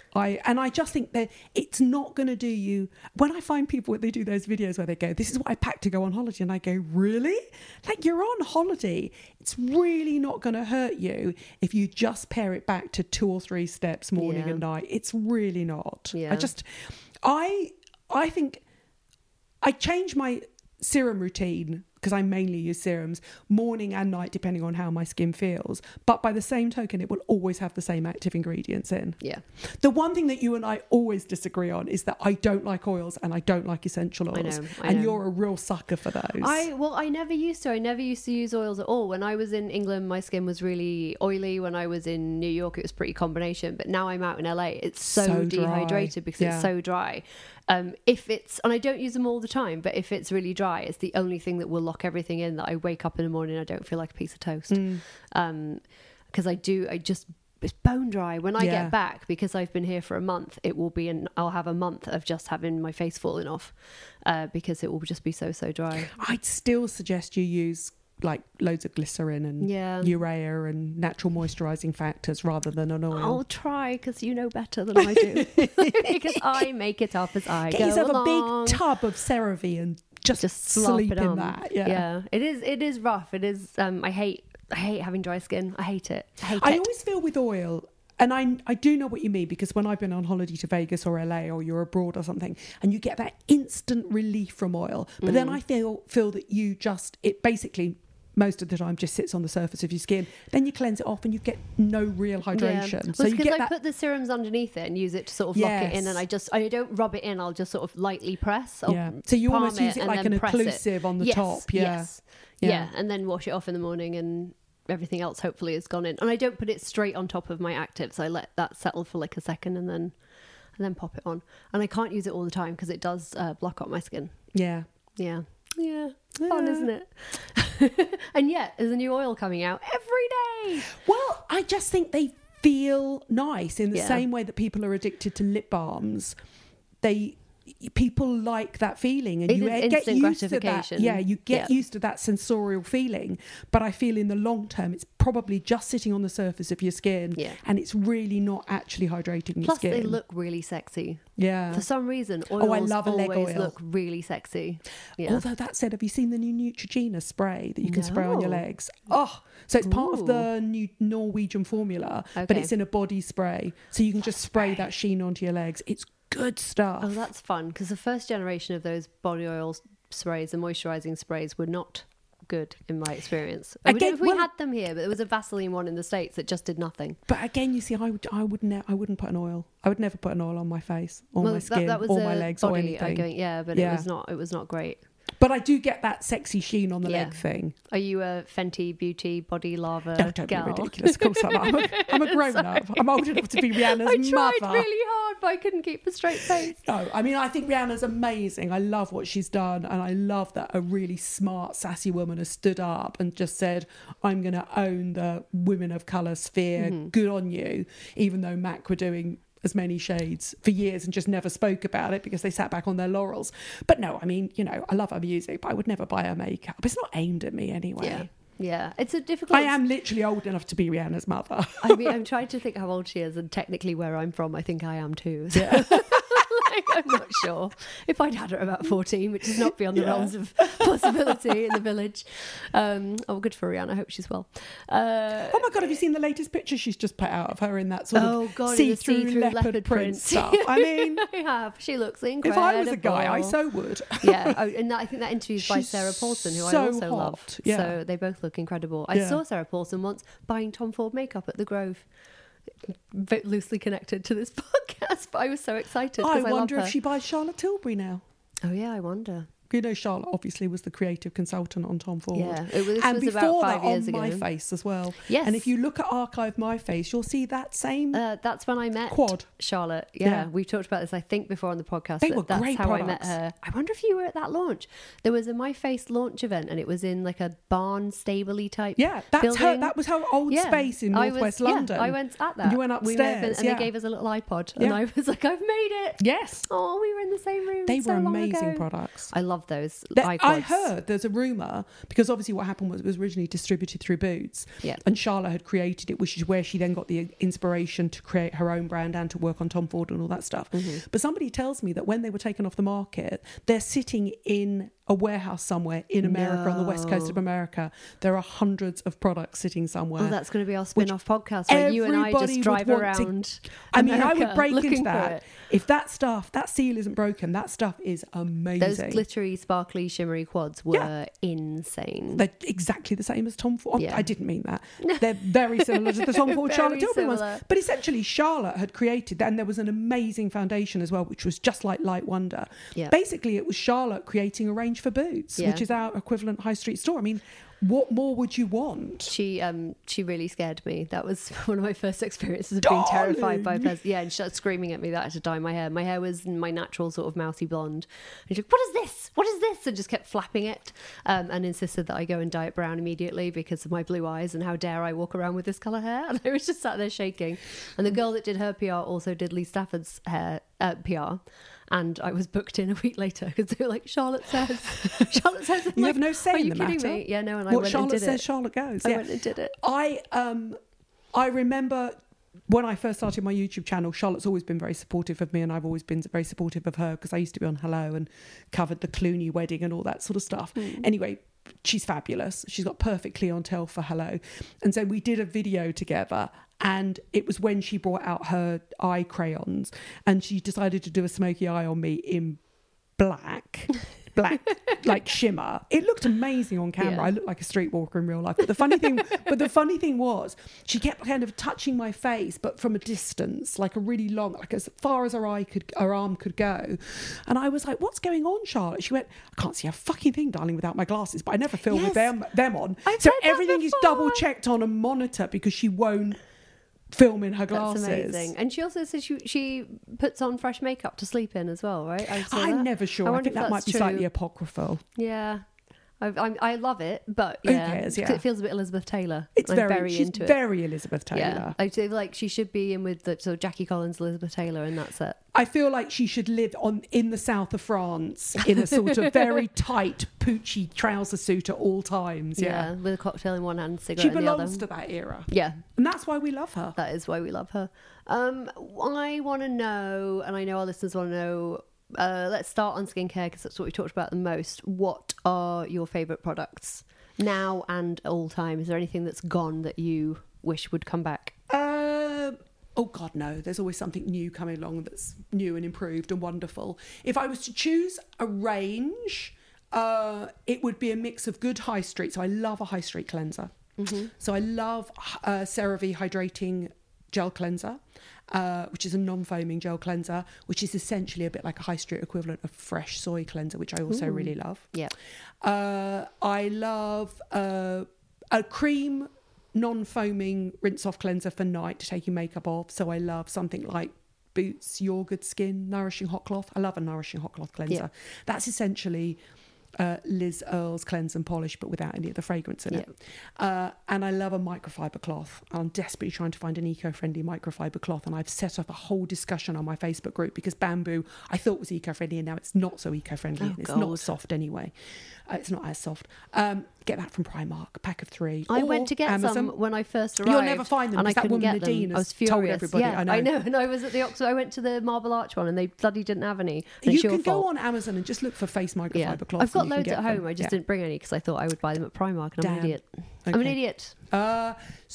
Speaker 4: I and I just think that it's not going to do you. When I find people, they do those videos where they go, this is what I packed to go on holiday, and I go, really? Like, you're on holiday. It's really not going to hurt you if you just pare it back to two or three steps morning
Speaker 3: Yeah.
Speaker 4: and night. It's really not.
Speaker 3: Yeah.
Speaker 4: I just, I, I think I change my serum routine, because I mainly use serums, morning and night, depending on how my skin feels. But by the same token, it will always have the same active ingredients in.
Speaker 3: Yeah.
Speaker 4: The one thing that you and I always disagree on is that I don't like oils and I don't like essential
Speaker 3: I
Speaker 4: oils.
Speaker 3: know, I
Speaker 4: and
Speaker 3: know.
Speaker 4: you're a real sucker for those.
Speaker 3: I well, I never used to. I never used to use oils at all. When I was in England, my skin was really oily. When I was in New York, it was pretty combination. But now I'm out in L A, it's so,
Speaker 4: So dry.
Speaker 3: dehydrated because
Speaker 4: Yeah.
Speaker 3: it's so dry. Um, if it's and I don't use them all the time, but if it's really dry, it's the only thing that will lock everything in. That I wake up in the morning, and I don't feel like a piece of toast.
Speaker 4: Mm.
Speaker 3: Um, because I do, I just. It's bone dry. When I
Speaker 4: Yeah.
Speaker 3: get back, because I've been here for a month, it will be an I'll have a month of just having my face falling off, uh, because it will just be so so dry.
Speaker 4: I'd still suggest you use like loads of glycerin and
Speaker 3: Yeah.
Speaker 4: urea and natural moisturising factors rather than an oil.
Speaker 3: I'll try because you know better than I do. Because I make it up as I
Speaker 4: Get
Speaker 3: go
Speaker 4: yourself
Speaker 3: along.
Speaker 4: a big tub of CeraVe and just,
Speaker 3: Just slop
Speaker 4: sleep
Speaker 3: it
Speaker 4: in
Speaker 3: on.
Speaker 4: that. Yeah.
Speaker 3: It is. It is rough. It is. Um, I hate. I hate having dry skin. I hate it. I hate
Speaker 4: I
Speaker 3: it.
Speaker 4: always feel with oil, and I I do know what you mean, because when I've been on holiday to Vegas or L A or you're abroad or something, and you get that instant relief from oil, but
Speaker 3: Mm.
Speaker 4: then I feel feel that you just it basically most of the time just sits on the surface of your skin. Then you cleanse it off and you get no real hydration.
Speaker 3: Yeah.
Speaker 4: So
Speaker 3: Well,
Speaker 4: you
Speaker 3: because
Speaker 4: get
Speaker 3: I
Speaker 4: that.
Speaker 3: put the serums underneath it and use it to sort of lock it in,
Speaker 4: Yes.
Speaker 3: and I just I don't rub it in. I'll just sort of lightly press. I'll
Speaker 4: Yeah. So you
Speaker 3: palm
Speaker 4: almost use it
Speaker 3: and
Speaker 4: like
Speaker 3: then
Speaker 4: an
Speaker 3: press it.
Speaker 4: occlusive on the
Speaker 3: Yes,
Speaker 4: top. Yeah.
Speaker 3: Yes.
Speaker 4: Yeah.
Speaker 3: Yeah. And then wash it off in the morning, and everything else hopefully has gone in. And I don't put it straight on top of my actives. I let that settle for like a second and then and then pop it on. And I can't use it all the time because it does uh, block up my skin.
Speaker 4: Yeah.
Speaker 3: Yeah. Yeah. Fun,
Speaker 4: Yeah.
Speaker 3: isn't it? And yet, there's a new oil coming out every day.
Speaker 4: Well, I just think they feel nice in the
Speaker 3: Yeah.
Speaker 4: same way that people are addicted to lip balms. They people like that feeling, and
Speaker 3: It
Speaker 4: you
Speaker 3: is
Speaker 4: get
Speaker 3: instant
Speaker 4: used to that.
Speaker 3: gratification.
Speaker 4: Yeah, you get
Speaker 3: Yeah.
Speaker 4: used to that sensorial feeling. But I feel in the long term, it's probably just sitting on the surface of your skin,
Speaker 3: Yeah.
Speaker 4: and it's really not actually hydrating your
Speaker 3: Plus,
Speaker 4: skin.
Speaker 3: they look really sexy.
Speaker 4: yeah.
Speaker 3: For some reason, oils
Speaker 4: Oh, I love a leg
Speaker 3: always
Speaker 4: oil.
Speaker 3: look really sexy. Yeah.
Speaker 4: Although that said, have you seen the new Neutrogena spray that you can spray on your
Speaker 3: No.
Speaker 4: legs? Oh, so it's part of
Speaker 3: Ooh.
Speaker 4: the new Norwegian formula, but
Speaker 3: Okay.
Speaker 4: it's in a body spray. So you can just spray that sheen onto your legs. It's good stuff.
Speaker 3: Oh, that's fun, because the first generation of those body oil sprays and moisturising sprays were not good in my experience. I
Speaker 4: Again,
Speaker 3: don't know if we
Speaker 4: well-
Speaker 3: had them here, but there was a Vaseline one in the States that just did nothing.
Speaker 4: But again, you see, I would, I would, ne- I wouldn't put an oil. I would never put an oil on my face, or
Speaker 3: Well,
Speaker 4: my
Speaker 3: that-
Speaker 4: skin,
Speaker 3: that was
Speaker 4: or
Speaker 3: a
Speaker 4: my legs, or
Speaker 3: body,
Speaker 4: anything.
Speaker 3: I going, yeah, but
Speaker 4: Yeah.
Speaker 3: it was not. It was not great.
Speaker 4: But I do get that sexy sheen on the
Speaker 3: Yeah.
Speaker 4: leg thing.
Speaker 3: Are you a Fenty Beauty Body Lava
Speaker 4: No, don't
Speaker 3: gal?
Speaker 4: be ridiculous. Of course I'm. I'm a, I'm a grown up. I'm old enough to be Rihanna's
Speaker 3: I tried
Speaker 4: mother.
Speaker 3: really hard, but I couldn't keep a straight face.
Speaker 4: No, I mean, I think Rihanna's amazing. I love what she's done. And I love that a really smart, sassy woman has stood up and just said, I'm going to own the women of colour sphere.
Speaker 3: Mm-hmm.
Speaker 4: Good on you. Even though MAC were doing as many shades for years and just never spoke about it because they sat back on their laurels. But no, I mean, you know, I love her music, but I would never buy her makeup. It's not aimed at me anyway.
Speaker 3: Yeah, yeah. It's a difficult.
Speaker 4: I am literally old enough to be Rihanna's mother.
Speaker 3: I mean, I'm trying to think how old she is, and technically, where I'm from, I think I am too. So, like, I'm not sure if I'd had her about fourteen, which is not beyond the
Speaker 4: Yeah.
Speaker 3: realms of possibility in the village. Um, oh, good for Rihanna. I hope she's well. Uh,
Speaker 4: Oh my God, have you seen the latest picture she's just put out of her in that sort
Speaker 3: oh
Speaker 4: of
Speaker 3: God, in the
Speaker 4: see-through,
Speaker 3: see-through
Speaker 4: leopard,
Speaker 3: leopard
Speaker 4: print
Speaker 3: print.
Speaker 4: stuff? I mean,
Speaker 3: I have. She looks
Speaker 4: if
Speaker 3: incredible.
Speaker 4: I was a guy, I so would.
Speaker 3: Yeah, oh, and that, I think that interview is by
Speaker 4: She's
Speaker 3: Sarah Paulson, who I
Speaker 4: so
Speaker 3: also
Speaker 4: hot,
Speaker 3: love.
Speaker 4: yeah.
Speaker 3: So they both look incredible. I
Speaker 4: Yeah.
Speaker 3: saw Sarah Paulson once buying Tom Ford makeup at the Grove. Bit loosely connected to this podcast, but I was so excited.
Speaker 4: I
Speaker 3: 'cause I
Speaker 4: wonder
Speaker 3: love
Speaker 4: if
Speaker 3: her.
Speaker 4: she buys Charlotte Tilbury now.
Speaker 3: Oh yeah, I wonder.
Speaker 4: You know, Charlotte obviously was the creative consultant on Tom Ford.
Speaker 3: Yeah, it was, this
Speaker 4: and
Speaker 3: was
Speaker 4: before
Speaker 3: about
Speaker 4: that,
Speaker 3: five years
Speaker 4: on
Speaker 3: ago.
Speaker 4: My Face as well.
Speaker 3: Yes.
Speaker 4: And if you look at Archive My Face, you'll see that same.
Speaker 3: Uh, that's when I met
Speaker 4: Quad.
Speaker 3: Charlotte. Yeah,
Speaker 4: Yeah.
Speaker 3: we've talked about this, I think, before on the podcast.
Speaker 4: They
Speaker 3: that
Speaker 4: were
Speaker 3: that's
Speaker 4: great
Speaker 3: how I met
Speaker 4: products.
Speaker 3: her. I wonder if you were at that launch. There was a My Face launch event, and it was in like a barn stable-y type.
Speaker 4: yeah, that's her.
Speaker 3: building.
Speaker 4: That was her old
Speaker 3: Yeah.
Speaker 4: space in
Speaker 3: I was-
Speaker 4: northwest
Speaker 3: yeah,
Speaker 4: London.
Speaker 3: I went at that.
Speaker 4: You went
Speaker 3: We went
Speaker 4: upstairs,
Speaker 3: and
Speaker 4: yeah.
Speaker 3: they gave us a little iPod, and
Speaker 4: Yeah.
Speaker 3: I was like, "I've made it!"
Speaker 4: Yes,
Speaker 3: Oh, we were in the same room.
Speaker 4: they
Speaker 3: so
Speaker 4: were
Speaker 3: long
Speaker 4: amazing
Speaker 3: ago.
Speaker 4: products.
Speaker 3: I love those
Speaker 4: That-
Speaker 3: iPods.
Speaker 4: I heard there's a rumour, because obviously what happened was it was originally distributed through Boots,
Speaker 3: Yeah.
Speaker 4: and Charlotte had created it, which is where she then got the inspiration to create her own brand and to work on Tom Ford and all that stuff.
Speaker 3: Mm-hmm.
Speaker 4: But somebody tells me that when they were taken off the market, they're sitting in a warehouse somewhere in America, on the west coast of
Speaker 3: No.
Speaker 4: America. There are hundreds of products sitting somewhere.
Speaker 3: Oh, that's going to be our spin-off podcast where you and I
Speaker 4: everybody
Speaker 3: just
Speaker 4: would
Speaker 3: drive
Speaker 4: want to-
Speaker 3: around.
Speaker 4: I mean, I would
Speaker 3: America
Speaker 4: break
Speaker 3: looking
Speaker 4: into
Speaker 3: for
Speaker 4: that.
Speaker 3: it.
Speaker 4: If that stuff, that seal isn't broken, that stuff is amazing.
Speaker 3: Those glittery, sparkly, shimmery quads were
Speaker 4: Yeah.
Speaker 3: insane.
Speaker 4: They're exactly the same as Tom Ford.
Speaker 3: Yeah.
Speaker 4: I didn't mean that. They're very similar to the Tom Ford Charlotte
Speaker 3: Very
Speaker 4: Tilbury ones.
Speaker 3: similar.
Speaker 4: But essentially, Charlotte had created, and there was an amazing foundation as well, which was just like Light Wonder.
Speaker 3: Yeah.
Speaker 4: Basically, it was Charlotte creating a range for Boots,
Speaker 3: Yeah.
Speaker 4: which is our equivalent high street store. I mean, what more would you want?
Speaker 3: She um she really scared me. That was one of my first experiences of being terrified by a
Speaker 4: Darling.
Speaker 3: person. Yeah, and she started screaming at me that I had to dye my hair. My hair was my natural sort of mousy blonde. And she's like, "What is this? What is this?" And just kept flapping it, um, and insisted that I go and dye it brown immediately because of my blue eyes. And how dare I walk around with this colour hair? And I was just sat there shaking. And the girl that did her P R also did Lee Stafford's hair uh, P R. and I was booked in a week later because they were like, Charlotte says, Charlotte says. I'm
Speaker 4: You
Speaker 3: like,
Speaker 4: have no say
Speaker 3: Are
Speaker 4: in
Speaker 3: you
Speaker 4: the
Speaker 3: kidding
Speaker 4: matter.
Speaker 3: me? Yeah, no, and I
Speaker 4: What
Speaker 3: went
Speaker 4: Charlotte
Speaker 3: and did
Speaker 4: says,
Speaker 3: it.
Speaker 4: Charlotte goes.
Speaker 3: I
Speaker 4: yeah.
Speaker 3: went and did it.
Speaker 4: I um, I remember when I first started my YouTube channel, Charlotte's always been very supportive of me, and I've always been very supportive of her because I used to be on Hello and covered the Clooney wedding and all that sort of stuff. Mm. Anyway, she's fabulous. She's got perfect clientele for Hello. And so we did a video together, and it was when she brought out her eye crayons, and she decided to do a smoky eye on me in black. Black, like shimmer. It looked amazing on camera.
Speaker 3: Yeah.
Speaker 4: I looked like a streetwalker in real life. But the funny thing, but the funny thing was, she kept kind of touching my face, but from a distance, like a really long, like as far as her eye could, her arm could go. And I was like, "What's going on, Charlotte?" She went, "I can't see a fucking thing, darling, without my glasses." But I never film
Speaker 3: Yes.
Speaker 4: with them them on,
Speaker 3: I've
Speaker 4: so
Speaker 3: said that
Speaker 4: everything is
Speaker 3: before.
Speaker 4: double checked on a monitor because she won't film in her glasses.
Speaker 3: That's amazing. And she also says she, she puts on fresh makeup to sleep in as well, right? I saw
Speaker 4: I'm
Speaker 3: that.
Speaker 4: never sure. I,
Speaker 3: wonder
Speaker 4: think
Speaker 3: if
Speaker 4: that might
Speaker 3: that's
Speaker 4: be
Speaker 3: true.
Speaker 4: slightly apocryphal.
Speaker 3: Yeah. I, I, I love it, but
Speaker 4: Who
Speaker 3: yeah,
Speaker 4: cares,
Speaker 3: 'cause
Speaker 4: yeah.
Speaker 3: it feels a bit Elizabeth Taylor.
Speaker 4: It's
Speaker 3: I'm
Speaker 4: very,
Speaker 3: very
Speaker 4: she's
Speaker 3: into it.
Speaker 4: very Elizabeth Taylor.
Speaker 3: Yeah, I feel like she should be in with the sort of Jackie Collins, Elizabeth Taylor, and that's it.
Speaker 4: I feel like she should live on in the south of France in a sort of very tight poochy trouser suit at all times. Yeah,
Speaker 3: Yeah, with a cocktail in one hand, cigarette
Speaker 4: she
Speaker 3: in the other.
Speaker 4: belongs to that era.
Speaker 3: Yeah,
Speaker 4: And that's why we love her.
Speaker 3: that is why we love her. Um, I want to know, and I know our listeners want to know. Uh, let's start on skincare because that's what we talked about the most. What are your favourite products now and all time? Is there anything that's gone that you wish would come back?
Speaker 4: Um, oh God, no. There's always something new coming along that's new and improved and wonderful. If I was to choose a range, uh, it would be a mix of good high street. So I love a high street cleanser. Mm-hmm. So I love uh, CeraVe Hydrating Gel Cleanser, uh, which is a non-foaming gel cleanser, which is essentially a bit like a high street equivalent of Fresh Soy Cleanser, which I also
Speaker 3: Ooh.
Speaker 4: really love.
Speaker 3: Yeah.
Speaker 4: Uh, I love uh, a cream non-foaming rinse-off cleanser for night to take your makeup off. So I love something like Boots Your Good Skin Nourishing Hot Cloth. I love a Nourishing Hot Cloth cleanser.
Speaker 3: Yeah.
Speaker 4: That's essentially uh, Liz Earle's Cleanse and Polish, but without any of the fragrance in
Speaker 3: Yeah.
Speaker 4: it. Uh, and I love a microfiber cloth. I'm desperately trying to find an eco-friendly microfiber cloth, and I've set up a whole discussion on my Facebook group because bamboo I thought was eco-friendly, and now it's not so eco-friendly.
Speaker 3: Oh,
Speaker 4: it's
Speaker 3: God.
Speaker 4: not soft anyway. Uh, it's not as soft. Um, get that from Primark, a pack of three.
Speaker 3: I
Speaker 4: Or
Speaker 3: went to get
Speaker 4: Amazon.
Speaker 3: some when I first arrived.
Speaker 4: You'll never find them
Speaker 3: and I
Speaker 4: because that
Speaker 3: couldn't
Speaker 4: woman
Speaker 3: get them.
Speaker 4: Nadine
Speaker 3: I was
Speaker 4: has
Speaker 3: furious.
Speaker 4: told everybody.
Speaker 3: Yeah,
Speaker 4: I know.
Speaker 3: I know. And I was at the Oxford. I went to the Marble Arch one, and they bloody didn't have any. And
Speaker 4: You
Speaker 3: it's your
Speaker 4: can go
Speaker 3: fault.
Speaker 4: on Amazon and just look for face microfiber
Speaker 3: Yeah,
Speaker 4: cloths.
Speaker 3: I've got
Speaker 4: and you can
Speaker 3: loads
Speaker 4: get
Speaker 3: at home.
Speaker 4: them.
Speaker 3: I just
Speaker 4: Yeah.
Speaker 3: didn't bring any because I thought I would buy them at Primark, and I'm an
Speaker 4: Damn.
Speaker 3: idiot. I'm an
Speaker 4: Okay.
Speaker 3: idiot.
Speaker 4: Uh,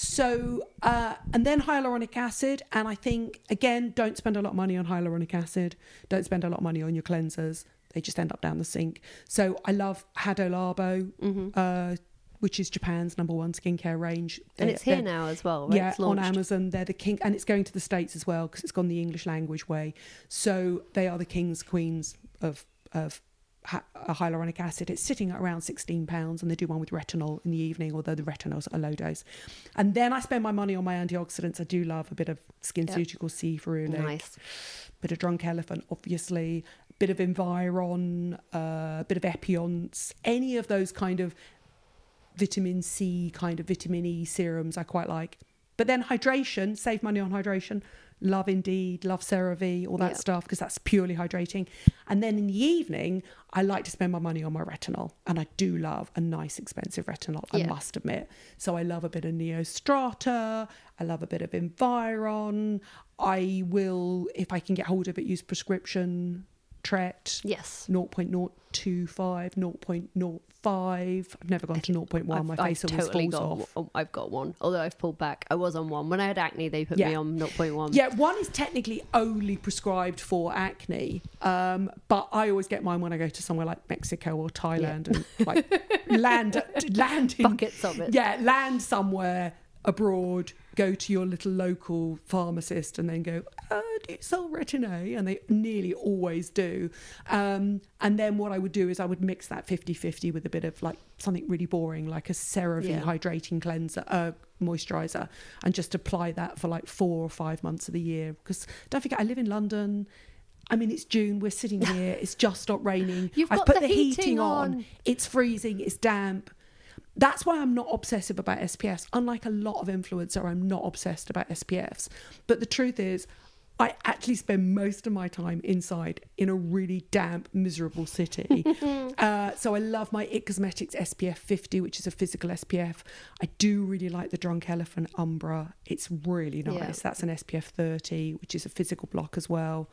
Speaker 4: so, uh, and then hyaluronic acid. And I think, again, don't spend a lot of money on hyaluronic acid. Don't spend a lot of money on your cleansers. They just end up down the sink. So I love Hado Labo,
Speaker 3: Mm-hmm.
Speaker 4: uh, which is Japan's number one skincare range.
Speaker 3: And
Speaker 4: They-
Speaker 3: it's here
Speaker 4: they're-
Speaker 3: now as well, right?
Speaker 4: Yeah,
Speaker 3: It's
Speaker 4: on
Speaker 3: launched.
Speaker 4: Amazon. They're the king, and it's going to the States as well because it's gone the English language way. So they are the kings, queens of of ha- uh, hyaluronic acid. It's sitting at around sixteen pounds, and they do one with retinol in the evening, although the retinol's a low dose. And then I spend my money on my antioxidants. I do love a bit of SkinCeuticals, C. ferulic,
Speaker 3: Nice.
Speaker 4: bit of Drunk Elephant, obviously, bit of Environ, a uh, bit of Epionce, any of those kind of vitamin C kind of vitamin E serums I quite like. But then hydration, save money on hydration. Love Indeed, love CeraVe, all that
Speaker 3: Yeah.
Speaker 4: stuff because that's purely hydrating. And then in the evening, I like to spend my money on my retinol, and I do love a nice expensive retinol, I
Speaker 3: Yeah.
Speaker 4: must admit. So I love a bit of Neostrata, I love a bit of Environ. I will, if I can get hold of it, use prescription Tret.
Speaker 3: Yes.
Speaker 4: zero point zero two five, zero point zero five. I've never gone to zero point one. My
Speaker 3: I've,
Speaker 4: face
Speaker 3: I've
Speaker 4: always
Speaker 3: totally
Speaker 4: falls
Speaker 3: got,
Speaker 4: off.
Speaker 3: oh, I've got one. Although I've pulled back. I was on one. When I had acne, they put me
Speaker 4: Yeah.
Speaker 3: on zero point one.
Speaker 4: Yeah, one is technically only prescribed for acne, um, but I always get mine when I go to somewhere like Mexico or Thailand and like land land in,
Speaker 3: Buckets of it.
Speaker 4: Yeah, land somewhere abroad. Go to your little local pharmacist and then go, uh, do you sell Retin-A? And they nearly always do. Um, and then what I would do is I would mix that fifty-fifty with a bit of like something really boring, like a CeraVe
Speaker 3: Yeah.
Speaker 4: hydrating cleanser, uh, moisturizer, and just apply that for like four or five months of the year. Because don't forget, I live in London. I mean, it's June. We're sitting here. It's just stopped raining.
Speaker 3: You've
Speaker 4: I've
Speaker 3: got
Speaker 4: put
Speaker 3: the
Speaker 4: the, heating,
Speaker 3: heating
Speaker 4: on.
Speaker 3: on.
Speaker 4: It's freezing. It's damp. That's why I'm not obsessive about S P Fs. Unlike a lot of influencer, I'm not obsessed about S P Fs. But the truth is, I actually spend most of my time inside in a really damp, miserable city. uh, so I love my It Cosmetics S P F fifty, which is a physical S P F. I do really like the Drunk Elephant Umbra. It's really nice.
Speaker 3: Yeah.
Speaker 4: That's an S P F thirty, which is a physical block as well.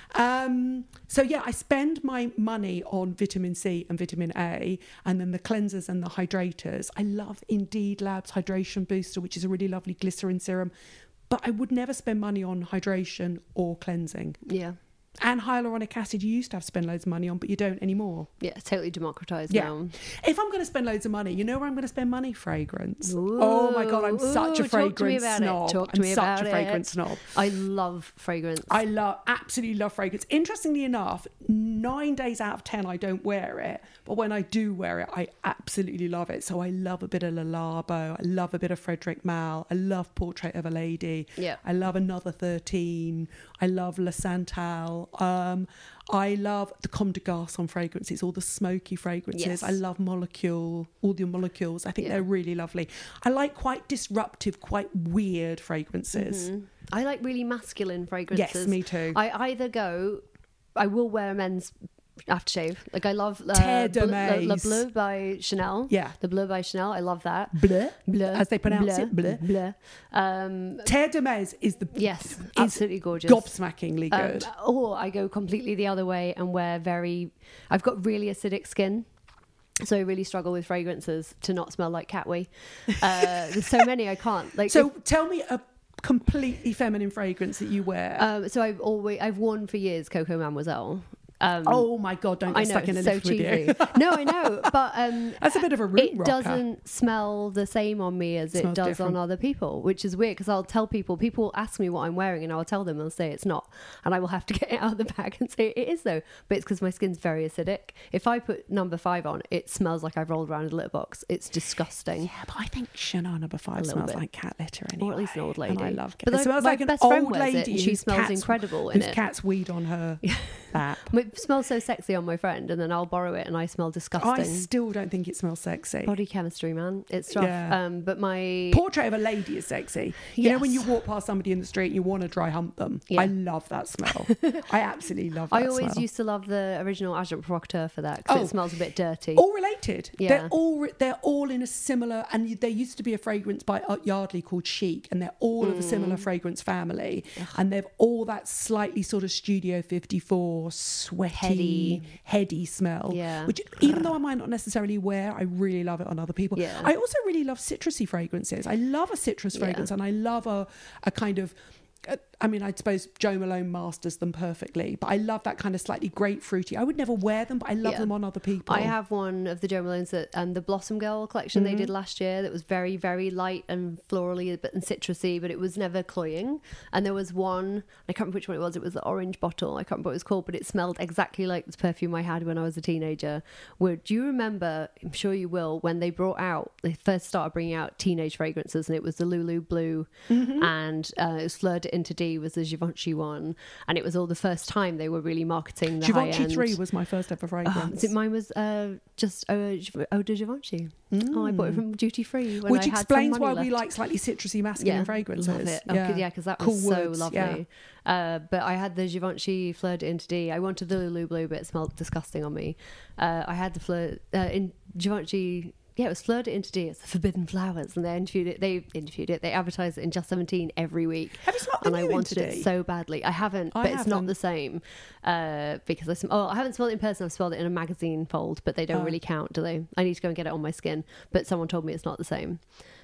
Speaker 4: Um, so yeah, I spend my money on vitamin C and vitamin A, and then the cleansers and the hydrators. I love Indeed Labs Hydration Booster, which is a really lovely glycerin serum. But I would never spend money on hydration or cleansing.
Speaker 3: Yeah.
Speaker 4: And hyaluronic acid, you used to have to spend loads of money on, but you don't anymore.
Speaker 3: Yeah, totally democratized
Speaker 4: Yeah.
Speaker 3: now.
Speaker 4: If I'm going to spend loads of money, you know where I'm going to spend money? Fragrance.
Speaker 3: Ooh,
Speaker 4: oh my God, I'm such a
Speaker 3: ooh, talk to me
Speaker 4: fragrance
Speaker 3: about
Speaker 4: snob.
Speaker 3: It. Talk to
Speaker 4: I'm
Speaker 3: me
Speaker 4: such
Speaker 3: about
Speaker 4: a fragrance
Speaker 3: it.
Speaker 4: snob.
Speaker 3: I love fragrance.
Speaker 4: I love, absolutely love fragrance. Interestingly enough, nine days out of ten, I don't wear it. But when I do wear it, I absolutely love it. So I love a bit of Le Labo. I love a bit of Frederic Malle. I love Portrait of a Lady.
Speaker 3: Yeah.
Speaker 4: I love Another thirteen. I love Le Santal. Um, I love the Comme des Garçons fragrances, all the smoky fragrances.
Speaker 3: Yes.
Speaker 4: I love Molecule, all the molecules. I think
Speaker 3: Yeah.
Speaker 4: they're really lovely. I like quite disruptive, quite weird fragrances.
Speaker 3: Mhm. I like really masculine fragrances.
Speaker 4: Yes, me too.
Speaker 3: I either go, I will wear a men's aftershave. Like I love uh,
Speaker 4: Terre de
Speaker 3: Bleu- Le,
Speaker 4: Maze.
Speaker 3: Le Bleu by Chanel.
Speaker 4: Yeah.
Speaker 3: The Bleu by Chanel. I love that.
Speaker 4: Bleu,
Speaker 3: Bleu.
Speaker 4: as they pronounce it, bleu.
Speaker 3: Bleu. Um,
Speaker 4: Terre de Maze is the
Speaker 3: yes,
Speaker 4: is
Speaker 3: absolutely gorgeous.
Speaker 4: gobsmackingly
Speaker 3: Um,
Speaker 4: good.
Speaker 3: or I go completely the other way and wear very. I've got really acidic skin. So I really struggle with fragrances to not smell like cat wee. Uh, there's so many I can't. Like
Speaker 4: So
Speaker 3: if-
Speaker 4: tell me a completely feminine fragrance that you wear.
Speaker 3: um, so I've always I've worn for years Coco Mademoiselle. Um,
Speaker 4: oh my God, don't get
Speaker 3: I know,
Speaker 4: stuck in a
Speaker 3: so
Speaker 4: lift with you.
Speaker 3: cheesy. No, I know, but um,
Speaker 4: That's a bit of a room
Speaker 3: it
Speaker 4: rocker.
Speaker 3: doesn't smell the same on me as it
Speaker 4: Smells
Speaker 3: does
Speaker 4: different.
Speaker 3: on other people, which is weird because I'll tell people, people ask me what I'm wearing and I'll tell them and say it's not. And I will have to get it out of the bag and say it is though. But it's because my skin's very acidic. If I put number five on, it smells like I've rolled around a litter box. It's disgusting.
Speaker 4: Yeah, but I think Chanel number five
Speaker 3: little
Speaker 4: smells
Speaker 3: bit.
Speaker 4: like cat litter anyway.
Speaker 3: Or at least an old lady.
Speaker 4: And I love cat.
Speaker 3: But
Speaker 4: It
Speaker 3: like,
Speaker 4: smells
Speaker 3: my
Speaker 4: like an
Speaker 3: best friend
Speaker 4: old
Speaker 3: wears it
Speaker 4: lady
Speaker 3: and she
Speaker 4: whose
Speaker 3: smells
Speaker 4: cat's-
Speaker 3: incredible in
Speaker 4: whose
Speaker 3: it.
Speaker 4: cat's weed on her lap.
Speaker 3: It smells so sexy on my friend and then I'll borrow it and I smell disgusting.
Speaker 4: I still don't think it smells sexy.
Speaker 3: Body chemistry, man. It's rough.
Speaker 4: Yeah.
Speaker 3: Um, but my...
Speaker 4: Portrait of a Lady is sexy. You know when you
Speaker 3: Yes.
Speaker 4: walk past somebody in the street and you want to dry hump them?
Speaker 3: Yeah.
Speaker 4: I love that smell. I absolutely love that
Speaker 3: I always
Speaker 4: smell.
Speaker 3: used to love the original Agent Provocateur for that because
Speaker 4: Oh.
Speaker 3: it smells a bit dirty.
Speaker 4: All related.
Speaker 3: Yeah.
Speaker 4: They're all re- they're all in a similar, and there used to be a fragrance by Art Yardley called Chic, and they're all of a
Speaker 3: Mm.
Speaker 4: similar fragrance family, and they've all that slightly sort of Studio fifty-four sweaty,
Speaker 3: Heady.
Speaker 4: heady smell.
Speaker 3: Yeah.
Speaker 4: Which even though I might not necessarily wear, I really love it on other people.
Speaker 3: Yeah.
Speaker 4: I also really love citrusy fragrances. I love a citrus
Speaker 3: Yeah.
Speaker 4: fragrance, and I love a a kind of. uh, I mean, I suppose Jo Malone masters them perfectly, but I love that kind of slightly grapefruity. I would never wear them, but I love
Speaker 3: Yeah.
Speaker 4: them on other people.
Speaker 3: I have one of the Jo Malone's that, and the Blossom Girl collection
Speaker 4: Mm-hmm.
Speaker 3: they did last year that was very, very light and florally but and citrusy, but it was never cloying. And there was one, I can't remember which one it was, it was the orange bottle, I can't remember what it was called, but it smelled exactly like this perfume I had when I was a teenager. Where, do you remember, I'm sure you will, when they brought out, they first started bringing out teenage fragrances and it was the Lulu Blue
Speaker 4: Mm-hmm.
Speaker 3: and uh, it was Fleur de Interdit was the Givenchy one. And it was all the first time they were really marketing the
Speaker 4: Givenchy
Speaker 3: high-end.
Speaker 4: three was my first ever
Speaker 3: Oh,
Speaker 4: fragrance.
Speaker 3: is it- mine was uh, just uh, Eau de Givenchy. Oh, I bought it from duty free. When
Speaker 4: Which
Speaker 3: I had some
Speaker 4: explains
Speaker 3: money
Speaker 4: why we
Speaker 3: left.
Speaker 4: like slightly citrusy masculine fragrances.
Speaker 3: Love it. Oh, 'cause- yeah, because that
Speaker 4: Cool
Speaker 3: was so
Speaker 4: woods,
Speaker 3: lovely. Uh, but I had the Givenchy Fleur de Interdit. I wanted the Lulu Blue, but it smelled disgusting on me. Uh, I had the Fleur uh, in Givenchy. Yeah, it was Fleur de Interdit. It's the Forbidden Flowers, and they interviewed it. They interviewed it. They advertised it in Just seventeen every week.
Speaker 4: Have you smelled the
Speaker 3: And I
Speaker 4: new
Speaker 3: wanted
Speaker 4: Interdit?
Speaker 3: it so badly. I haven't,
Speaker 4: I
Speaker 3: but it's not
Speaker 4: haven't.
Speaker 3: the same uh, because I. Sm- oh, I haven't smelled it in person. I've smelled it in a magazine fold, but they don't
Speaker 4: Oh.
Speaker 3: really count, do they? I need to go and get it on my skin. But someone told me it's not the same.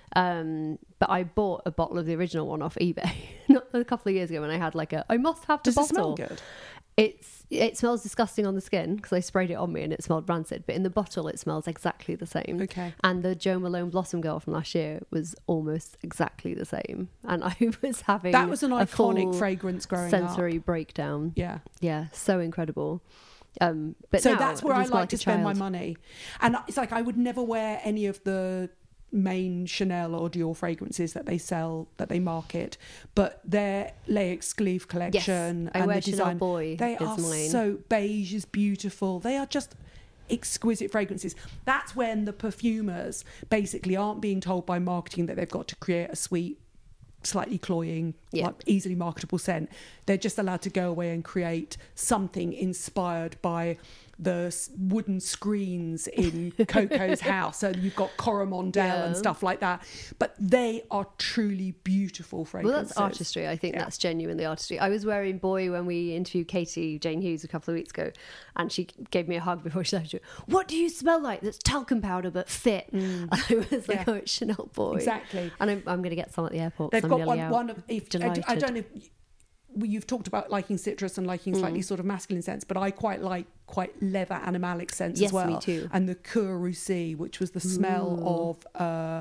Speaker 3: Um, but I bought a bottle of the original one off eBay not a couple of years ago when I had like a. I must have the
Speaker 4: Does it
Speaker 3: bottle.
Speaker 4: smell good?
Speaker 3: It's it smells disgusting on the skin because I sprayed it on me and it smelled rancid. But in the bottle, it smells exactly the same.
Speaker 4: Okay.
Speaker 3: And the Jo Malone Blossom Girl from last year was almost exactly the same. And I was having
Speaker 4: That was an
Speaker 3: a
Speaker 4: iconic
Speaker 3: full
Speaker 4: fragrance growing
Speaker 3: sensory
Speaker 4: up.
Speaker 3: breakdown.
Speaker 4: Yeah.
Speaker 3: Yeah, so incredible. Um, but
Speaker 4: So
Speaker 3: now
Speaker 4: that's where
Speaker 3: I'm
Speaker 4: I
Speaker 3: just
Speaker 4: like
Speaker 3: like
Speaker 4: to
Speaker 3: a
Speaker 4: spend my
Speaker 3: child.
Speaker 4: money. And it's like I would never wear any of the main Chanel or Dior fragrances that they sell, that they market, but their Les Exclusive collection
Speaker 3: I
Speaker 4: and
Speaker 3: wear
Speaker 4: the
Speaker 3: Chanel
Speaker 4: design,
Speaker 3: Boy
Speaker 4: they
Speaker 3: is
Speaker 4: are
Speaker 3: mine.
Speaker 4: so beige is beautiful. They are just exquisite fragrances. That's when the perfumers basically aren't being told by marketing that they've got to create a sweet slightly cloying,
Speaker 3: Yeah.
Speaker 4: like easily marketable scent. They're just allowed to go away and create something inspired by the s- wooden screens in Coco's house. So you've got Coromandel
Speaker 3: Yeah.
Speaker 4: and stuff like that. But they are truly beautiful
Speaker 3: Well,
Speaker 4: fragrances.
Speaker 3: that's artistry. I think
Speaker 4: Yeah.
Speaker 3: that's genuinely artistry. I was wearing Boy when we interviewed Katie Jane Hughes a couple of weeks ago, and she gave me a hug before she left. She went, "What do you smell like that's talcum powder but fit?" And I was like,
Speaker 4: Yeah.
Speaker 3: "Oh, it's Chanel Boy."
Speaker 4: Exactly.
Speaker 3: And I'm, I'm going to get some at the airport.
Speaker 4: They've
Speaker 3: I'm
Speaker 4: got
Speaker 3: nearly
Speaker 4: one,
Speaker 3: out.
Speaker 4: one of, if, I, d- I
Speaker 3: Delighted.
Speaker 4: don't know if well, you've talked about liking citrus and liking
Speaker 3: Mm.
Speaker 4: slightly sort of masculine scents, but I quite like quite leather animalic scents
Speaker 3: Yes,
Speaker 4: as well.
Speaker 3: me too.
Speaker 4: And the Coeur Roussi, which was the smell of uh,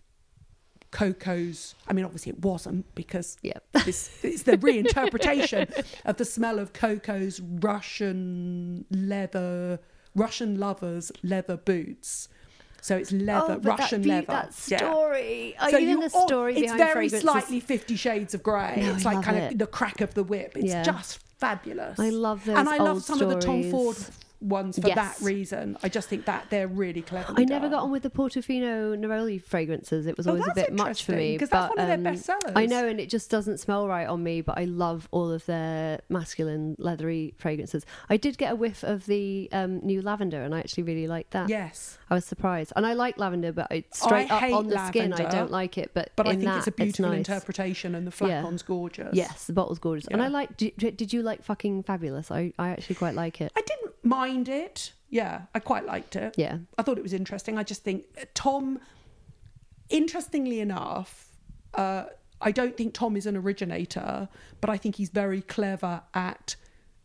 Speaker 4: Coco's. I mean, obviously it wasn't, because
Speaker 3: Yeah.
Speaker 4: this it's the reinterpretation of the smell of Coco's Russian leather, Russian lovers leather boots. So it's leather,
Speaker 3: Oh, but
Speaker 4: Russian
Speaker 3: that, be-
Speaker 4: leather.
Speaker 3: that
Speaker 4: Yeah.
Speaker 3: story. Oh,
Speaker 4: So
Speaker 3: even
Speaker 4: you-
Speaker 3: the
Speaker 4: oh,
Speaker 3: story
Speaker 4: it's
Speaker 3: behind
Speaker 4: very
Speaker 3: fragrances.
Speaker 4: slightly Fifty Shades of Grey.
Speaker 3: No,
Speaker 4: it's
Speaker 3: I
Speaker 4: like
Speaker 3: love
Speaker 4: kind
Speaker 3: it.
Speaker 4: of the crack of the whip. It's
Speaker 3: Yeah.
Speaker 4: just fabulous.
Speaker 3: I love those
Speaker 4: and I love
Speaker 3: old
Speaker 4: some of the Tom
Speaker 3: stories.
Speaker 4: Ford ones for
Speaker 3: Yes.
Speaker 4: that reason. I just think that they're really clever.
Speaker 3: I never got on with the Portofino Neroli fragrances. It was
Speaker 4: Oh,
Speaker 3: always a
Speaker 4: that's
Speaker 3: bit much for me.
Speaker 4: interesting, 'cause
Speaker 3: but,
Speaker 4: that's one of their
Speaker 3: um,
Speaker 4: best sellers.
Speaker 3: I know, and it just doesn't smell right on me, but I love all of their masculine, leathery fragrances. I did get a whiff of the um, new lavender, and I actually really liked that.
Speaker 4: Yes.
Speaker 3: I was surprised. And I like lavender, but it's straight
Speaker 4: I
Speaker 3: up
Speaker 4: hate
Speaker 3: on the skin, I
Speaker 4: lavender,
Speaker 3: don't like it. But,
Speaker 4: But I
Speaker 3: in
Speaker 4: think
Speaker 3: that,
Speaker 4: it's a beautiful
Speaker 3: nice.
Speaker 4: interpretation, and the flacon's gorgeous.
Speaker 3: Yes, the bottle's gorgeous. And
Speaker 4: Yeah.
Speaker 3: I like, did, did you like fucking Fabulous? I, I actually quite like it.
Speaker 4: I didn't mind it. Yeah, I quite liked it.
Speaker 3: Yeah.
Speaker 4: I thought it was interesting. I just think Tom, interestingly enough, uh, I don't think Tom is an originator, but I think he's very clever at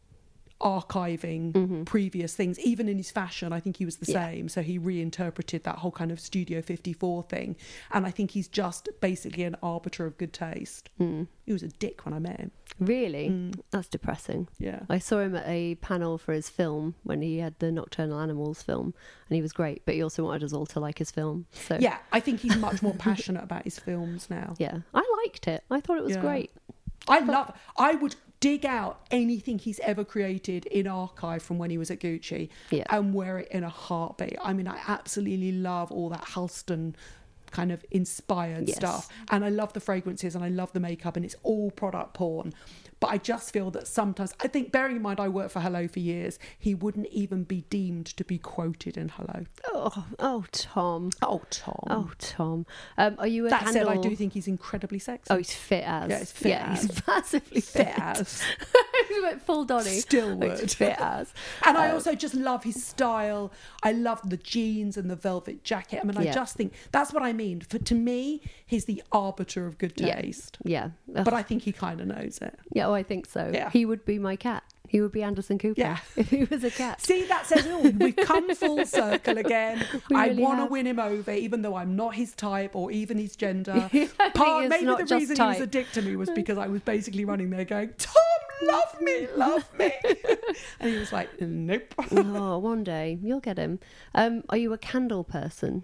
Speaker 4: archiving previous things. Even in his fashion, I think he was the
Speaker 3: Yeah.
Speaker 4: same. So he reinterpreted that whole kind of Studio fifty-four thing. And I think he's just basically an arbiter of good taste. He was a dick when I met him.
Speaker 3: Really? That's depressing.
Speaker 4: Yeah.
Speaker 3: I saw him at a panel for his film when he had the Nocturnal Animals film, and he was great, but he also wanted us all to like his film. So
Speaker 4: Yeah, I think he's much more passionate about his films now.
Speaker 3: yeah, I liked it. I thought it was
Speaker 4: Yeah.
Speaker 3: great.
Speaker 4: I love I would dig out anything he's ever created in archive from when he was at Gucci
Speaker 3: Yeah.
Speaker 4: and wear it in a heartbeat. I mean, I absolutely love all that Halston kind of inspired
Speaker 3: Yes.
Speaker 4: stuff. And I love the fragrances and I love the makeup, and it's all product porn. But I just feel that sometimes, I think, bearing in mind I worked for Hello for years, he wouldn't even be deemed to be quoted in Hello.
Speaker 3: Oh, oh, Tom.
Speaker 4: Oh, Tom.
Speaker 3: Oh, Tom. Um, are you a
Speaker 4: that
Speaker 3: candle?
Speaker 4: said, I do think he's incredibly sexy.
Speaker 3: Oh, he's fit as.
Speaker 4: Yeah, he's fit
Speaker 3: yeah,
Speaker 4: as.
Speaker 3: he's massively fit.
Speaker 4: Fit as.
Speaker 3: He went full Donny.
Speaker 4: Still
Speaker 3: Oh, he's
Speaker 4: would.
Speaker 3: fit as.
Speaker 4: And I
Speaker 3: Um,
Speaker 4: also just love his style. I love the jeans and the velvet jacket. I mean, I
Speaker 3: Yeah.
Speaker 4: just think that's what I mean. For to me, he's the arbiter of good
Speaker 3: Yeah.
Speaker 4: taste.
Speaker 3: Yeah. Ugh.
Speaker 4: But I think he kind of knows it.
Speaker 3: Yeah, oh, I think so.
Speaker 4: Yeah.
Speaker 3: He would be my cat. He would be Anderson Cooper
Speaker 4: Yeah.
Speaker 3: if he was a cat.
Speaker 4: See, that says it all. We've come full circle again.
Speaker 3: We
Speaker 4: I
Speaker 3: really
Speaker 4: want to
Speaker 3: have.
Speaker 4: win him over, even though I'm not his type or even his gender.
Speaker 3: I think
Speaker 4: Part,
Speaker 3: it's
Speaker 4: maybe
Speaker 3: not
Speaker 4: the
Speaker 3: just
Speaker 4: reason he was a
Speaker 3: type.
Speaker 4: dick to me was because I was basically running there going, Tom, love me, love me. And he was like, nope.
Speaker 3: Oh, one day you'll get him. Um, are you a candle person?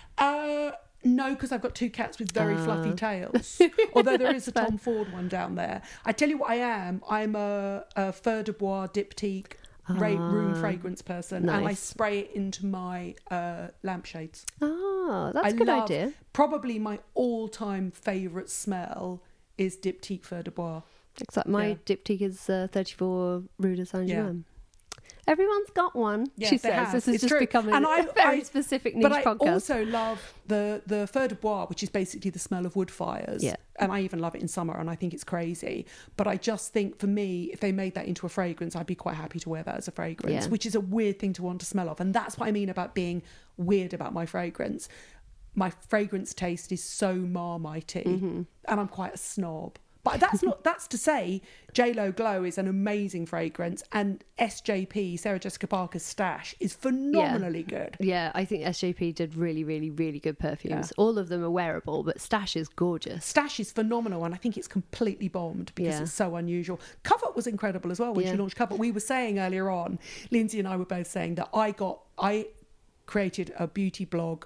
Speaker 4: Uh, no, because I've got two cats with very
Speaker 3: Ah.
Speaker 4: fluffy tails. Although there is a Tom Ford one down there. I tell you what I am. I'm a, a Fur de Bois diptyque ra- room fragrance person, and I
Speaker 3: nice.
Speaker 4: spray it into my uh, lampshades.
Speaker 3: Oh, that's
Speaker 4: I
Speaker 3: a good
Speaker 4: love,
Speaker 3: idea.
Speaker 4: Probably my all-time favourite smell is diptyque Fur de Bois.
Speaker 3: Except my
Speaker 4: Yeah.
Speaker 3: diptyque is uh, thirty-four Rue de Saint
Speaker 4: Yeah.
Speaker 3: Germain. Everyone's got one,
Speaker 4: Yeah,
Speaker 3: she
Speaker 4: they
Speaker 3: says.
Speaker 4: have.
Speaker 3: This has
Speaker 4: It's
Speaker 3: just
Speaker 4: true.
Speaker 3: become a,
Speaker 4: And I-
Speaker 3: a very
Speaker 4: I-
Speaker 3: specific niche
Speaker 4: But I
Speaker 3: podcast.
Speaker 4: also love the the Fur de Bois, which is basically the smell of wood fires.
Speaker 3: Yeah.
Speaker 4: And I even love it in summer, and I think it's crazy. But I just think, for me, if they made that into a fragrance, I'd be quite happy to wear that as a fragrance,
Speaker 3: Yeah.
Speaker 4: which is a weird thing to want to smell of. And that's what I mean about being weird about my fragrance. My fragrance taste is so marmitey,
Speaker 3: Mm-hmm.
Speaker 4: and I'm quite a snob. But that's not. That's to say, J Lo Glow is an amazing fragrance, and S J P, Sarah Jessica Parker's Stash, is phenomenally good.
Speaker 3: Yeah, I think S J P did really, really, really good perfumes. All of them are wearable, but Stash is gorgeous.
Speaker 4: Stash is phenomenal, and I think it's completely bombed because
Speaker 3: Yeah.
Speaker 4: it's so unusual. Covert was incredible as well when
Speaker 3: Yeah.
Speaker 4: she launched Covert. We were saying earlier on, Lindsay and I were both saying that I got, I created a beauty blog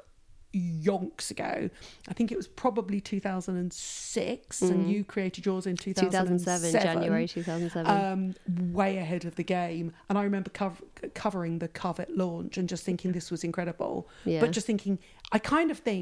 Speaker 4: yonks ago. I think it was probably two thousand six, and you created yours in two thousand seven.
Speaker 3: two thousand seven, January two thousand seven.
Speaker 4: Um, way ahead of the game. And I remember cov- covering the Covet launch and just thinking this was incredible.
Speaker 3: Yeah.
Speaker 4: But just thinking, I kind of think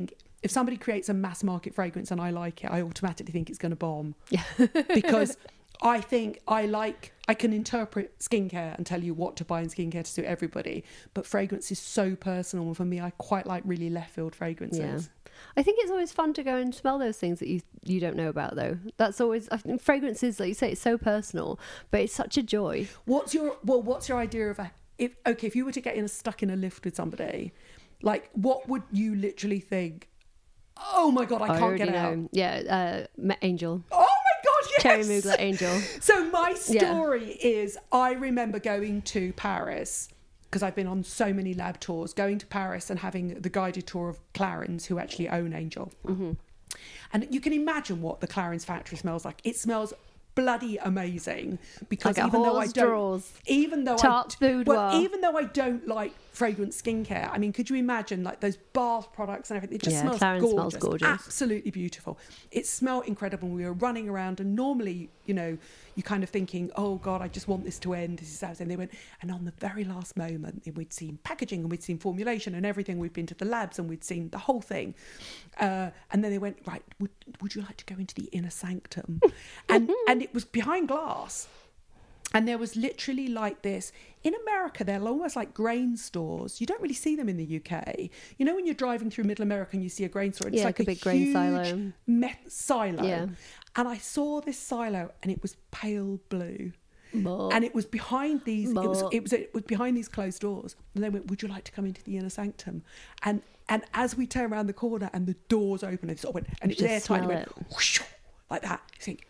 Speaker 4: if somebody creates a mass market fragrance and I like it, I automatically think it's going to bomb.
Speaker 3: Yeah.
Speaker 4: Because I think I like, I can interpret skincare and tell you what to buy in skincare to suit everybody, but fragrance is so personal. And for me, I quite like really left field fragrances.
Speaker 3: Yeah. I think it's always fun to go and smell those things that you you don't know about, though. That's always, I think fragrances, like you say, it's so personal, but it's such a joy.
Speaker 4: What's your, well, what's your idea of a, if, okay, if you were to get in a, stuck in a lift with somebody, like what would you literally think? Oh my God, I can't
Speaker 3: I already
Speaker 4: get
Speaker 3: know.
Speaker 4: out.
Speaker 3: Yeah, uh, Angel.
Speaker 4: Oh my God, yes!
Speaker 3: Cherry Mugler Angel.
Speaker 4: So my story yeah. is, I remember going to Paris, because I've been on so many lab tours, going to Paris and having the guided tour of Clarins, who actually own Angel. Mm-hmm. And you can imagine what the Clarins factory smells like. It smells bloody amazing, because
Speaker 3: like
Speaker 4: even though I don't,
Speaker 3: draws,
Speaker 4: even though
Speaker 3: Tarte
Speaker 4: I,
Speaker 3: boudoir.
Speaker 4: well, even though I don't like fragrance skincare, I mean, could you imagine like those bath products and everything? It just
Speaker 3: yeah,
Speaker 4: smells
Speaker 3: Clarins
Speaker 4: gorgeous,
Speaker 3: smells gorgeous,
Speaker 4: absolutely beautiful. It smelled incredible. We were running around, and normally, you know, you kind of thinking, oh God, I just want this to end. This is how. And they went, and on the very last moment, we'd seen packaging and we'd seen formulation and everything. We'd been to the labs and we'd seen the whole thing. Uh, and then they went, right, would would you like to go into the inner sanctum? and and it was behind glass. And there was literally like this. In America, they're almost like grain stores. You don't really see them in the U K. You know, when you're driving through Middle America and you see a grain store, it's
Speaker 3: yeah,
Speaker 4: like,
Speaker 3: like a,
Speaker 4: a
Speaker 3: big grain
Speaker 4: huge
Speaker 3: silo.
Speaker 4: Meth- silo.
Speaker 3: Yeah.
Speaker 4: And I saw this silo, and it was pale blue.
Speaker 3: But,
Speaker 4: and it was behind these.
Speaker 3: but.
Speaker 4: It was. It was. It was behind these closed doors. And they went, "Would you like to come into the inner sanctum?" And and as we turned around the corner, and the doors opened, and it sort of went, and it was airtight, and it went whoosh, like that. You think,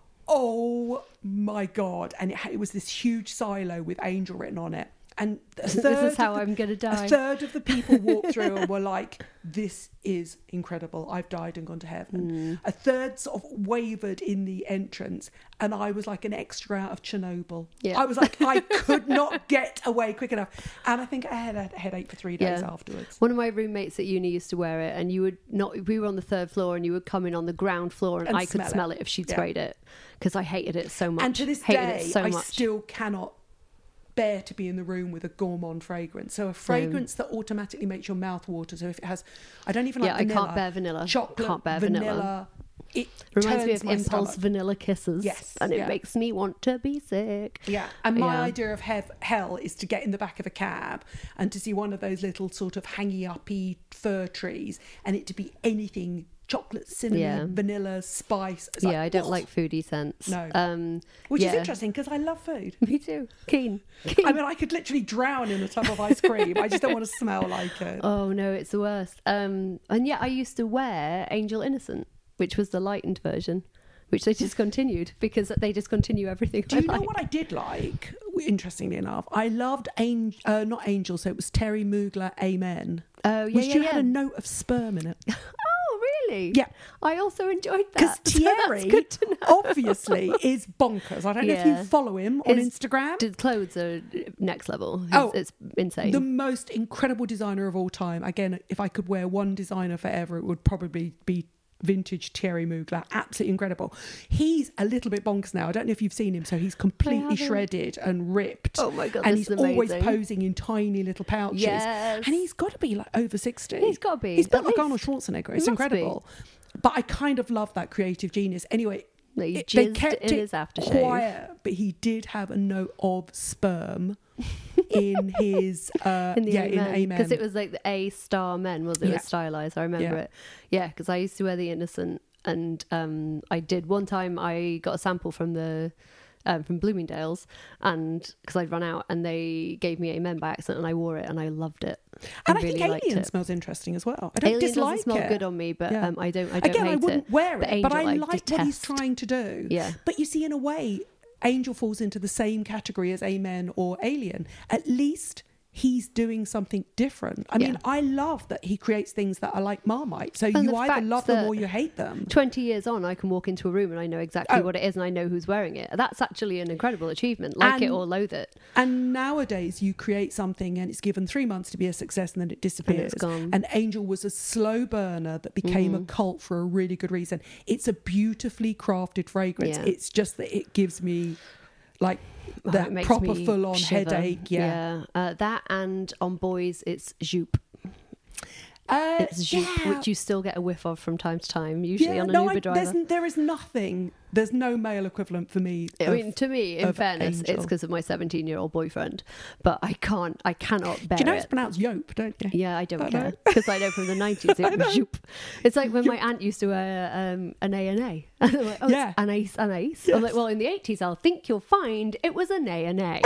Speaker 4: oh my God! And it, had, it was this huge silo with Angel written on it. And a third
Speaker 3: this is how
Speaker 4: the,
Speaker 3: I'm going to die.
Speaker 4: A third of the people walked through and were like, "This is incredible. I've died and gone to heaven." Mm. A third sort of wavered in the entrance, and I was like an extra out of Chernobyl.
Speaker 3: Yeah.
Speaker 4: I was like, I could not get away quick enough, and I think I had a headache for three days
Speaker 3: yeah.
Speaker 4: afterwards.
Speaker 3: One of my roommates at uni used to wear it, and you would not. We were on the third floor, and you would come in on the ground floor, and,
Speaker 4: And
Speaker 3: I could
Speaker 4: smell
Speaker 3: smell
Speaker 4: it.
Speaker 3: it, if she'd
Speaker 4: Yeah.
Speaker 3: sprayed it, because I hated it so much.
Speaker 4: And to this
Speaker 3: hated
Speaker 4: day,
Speaker 3: it so
Speaker 4: I
Speaker 3: much.
Speaker 4: still cannot bear to be in the room with a gourmand fragrance. So a fragrance that automatically makes your mouth water. So if it has, I don't even like
Speaker 3: yeah,
Speaker 4: vanilla.
Speaker 3: I can't bear vanilla.
Speaker 4: Chocolate,
Speaker 3: can't bear
Speaker 4: vanilla.
Speaker 3: vanilla.
Speaker 4: It
Speaker 3: Reminds me
Speaker 4: turns
Speaker 3: of
Speaker 4: my
Speaker 3: Impulse
Speaker 4: stomach.
Speaker 3: Vanilla Kisses.
Speaker 4: Yes,
Speaker 3: And it
Speaker 4: yeah.
Speaker 3: makes me want to be sick.
Speaker 4: Yeah, and my
Speaker 3: Yeah.
Speaker 4: idea of hev- hell is to get in the back of a cab and to see one of those little sort of hangy-uppy fir trees, and it to be anything chocolate, cinnamon,
Speaker 3: Yeah.
Speaker 4: vanilla, spice. It's
Speaker 3: Yeah,
Speaker 4: like,
Speaker 3: I don't
Speaker 4: oh.
Speaker 3: like foodie scents.
Speaker 4: No.
Speaker 3: Um,
Speaker 4: Which
Speaker 3: yeah.
Speaker 4: is interesting because I love food.
Speaker 3: Me too. Keen. Keen.
Speaker 4: I mean, I could literally drown in a tub of ice cream. I just don't want to smell like it.
Speaker 3: Oh no, it's the worst. Um, and yeah, I used to wear Angel Innocent, which was the lightened version, which they discontinued because they discontinue everything.
Speaker 4: Do
Speaker 3: I
Speaker 4: you know
Speaker 3: like.
Speaker 4: what I did like? Interestingly enough, I loved Angel, uh, not Angel, so it was Terry Mugler, Amen.
Speaker 3: Oh yeah,
Speaker 4: which
Speaker 3: yeah,
Speaker 4: you
Speaker 3: yeah.
Speaker 4: had a note of sperm in it.
Speaker 3: Oh really?
Speaker 4: Yeah.
Speaker 3: I also enjoyed
Speaker 4: Because
Speaker 3: that. So that's
Speaker 4: Thierry,
Speaker 3: good to know.
Speaker 4: obviously, is bonkers. I don't know if
Speaker 3: Yeah.
Speaker 4: you follow him on
Speaker 3: His-
Speaker 4: Instagram.
Speaker 3: The clothes are next level. It's,
Speaker 4: Oh,
Speaker 3: it's insane.
Speaker 4: The most incredible designer of all time. Again, if I could wear one designer forever, it would probably be vintage Thierry Mugler. Absolutely incredible. He's a little bit bonkers now. I don't know if you've seen him. So he's completely
Speaker 3: haven't.
Speaker 4: shredded and ripped.
Speaker 3: Oh my God,
Speaker 4: And
Speaker 3: this
Speaker 4: he's
Speaker 3: is
Speaker 4: always
Speaker 3: amazing.
Speaker 4: posing in tiny little pouches.
Speaker 3: Yes.
Speaker 4: And he's got to be like over sixty.
Speaker 3: He's gotta be,
Speaker 4: He's built
Speaker 3: at
Speaker 4: like
Speaker 3: least.
Speaker 4: Arnold Schwarzenegger. It's
Speaker 3: Must
Speaker 4: incredible. But I kind of love that creative genius. Anyway,
Speaker 3: That he
Speaker 4: it- they
Speaker 3: jizzed
Speaker 4: kept
Speaker 3: in
Speaker 4: it
Speaker 3: his aftershave.
Speaker 4: quiet, but he did have a note of sperm in his uh,
Speaker 3: in the
Speaker 4: yeah in Amen.
Speaker 3: because it was like the A star men, was it? It
Speaker 4: Yeah.
Speaker 3: was stylized. I remember
Speaker 4: Yeah.
Speaker 3: it. Yeah, because I used to wear the Innocent, and um, I did one time. I got a sample from the. Um, from Bloomingdale's, and because I'd run out, and they gave me Amen by accident, and I wore it, and I loved it.
Speaker 4: And I
Speaker 3: really
Speaker 4: think
Speaker 3: liked
Speaker 4: Alien
Speaker 3: it.
Speaker 4: smells interesting as well. I don't
Speaker 3: Alien
Speaker 4: dislike
Speaker 3: doesn't smell
Speaker 4: it.
Speaker 3: good on me, but
Speaker 4: Yeah.
Speaker 3: um, I don't. I don't
Speaker 4: Again,
Speaker 3: hate
Speaker 4: I wouldn't
Speaker 3: it.
Speaker 4: wear
Speaker 3: But
Speaker 4: it, but I
Speaker 3: Angel,
Speaker 4: like what he's
Speaker 3: detest.
Speaker 4: trying to do.
Speaker 3: Yeah.
Speaker 4: But you see, in a way, Angel falls into the same category as Amen or Alien. At least he's doing something different. I
Speaker 3: Yeah.
Speaker 4: mean, I love that he creates things that are like Marmite. So
Speaker 3: And
Speaker 4: you
Speaker 3: the
Speaker 4: either
Speaker 3: fact
Speaker 4: love them
Speaker 3: that
Speaker 4: or you hate them.
Speaker 3: Twenty years on, I can walk into a room and I know exactly
Speaker 4: Oh.
Speaker 3: what it is, and I know who's wearing it. That's actually an incredible achievement. Like it
Speaker 4: And-
Speaker 3: or loathe it.
Speaker 4: And nowadays, you create something and it's given three months to be a success and then it disappears.
Speaker 3: gone.
Speaker 4: And Angel was a slow burner that became a cult for a really good reason. It's a beautifully crafted fragrance.
Speaker 3: Yeah.
Speaker 4: It's just that it gives me like
Speaker 3: Oh,
Speaker 4: that
Speaker 3: it makes
Speaker 4: proper
Speaker 3: me
Speaker 4: full on
Speaker 3: shiver.
Speaker 4: headache. Yeah.
Speaker 3: yeah. Uh, that and on boys, it's Joop.
Speaker 4: Uh,
Speaker 3: It's Joop,
Speaker 4: yeah.
Speaker 3: which you still get a whiff of from time to time, usually
Speaker 4: Yeah,
Speaker 3: on an
Speaker 4: no,
Speaker 3: Uber
Speaker 4: I,
Speaker 3: driver.
Speaker 4: there's, there is nothing. There's no male equivalent for me.
Speaker 3: I
Speaker 4: of-
Speaker 3: mean, to me, in
Speaker 4: of
Speaker 3: fairness,
Speaker 4: angel.
Speaker 3: it's because of my seventeen-year-old boyfriend. But I can't, I cannot bear
Speaker 4: Do you know
Speaker 3: it.
Speaker 4: it's pronounced Yope, don't you?
Speaker 3: Yeah, I don't
Speaker 4: I
Speaker 3: care
Speaker 4: know.
Speaker 3: because I know from the nineties it was Joop. It's like when my aunt used to wear um, an A and A. And I'm like, oh,
Speaker 4: Yeah.
Speaker 3: it's an ace, an ace.
Speaker 4: Yes.
Speaker 3: I'm like, well, in the eighties, I'll think you'll find it was an A and A.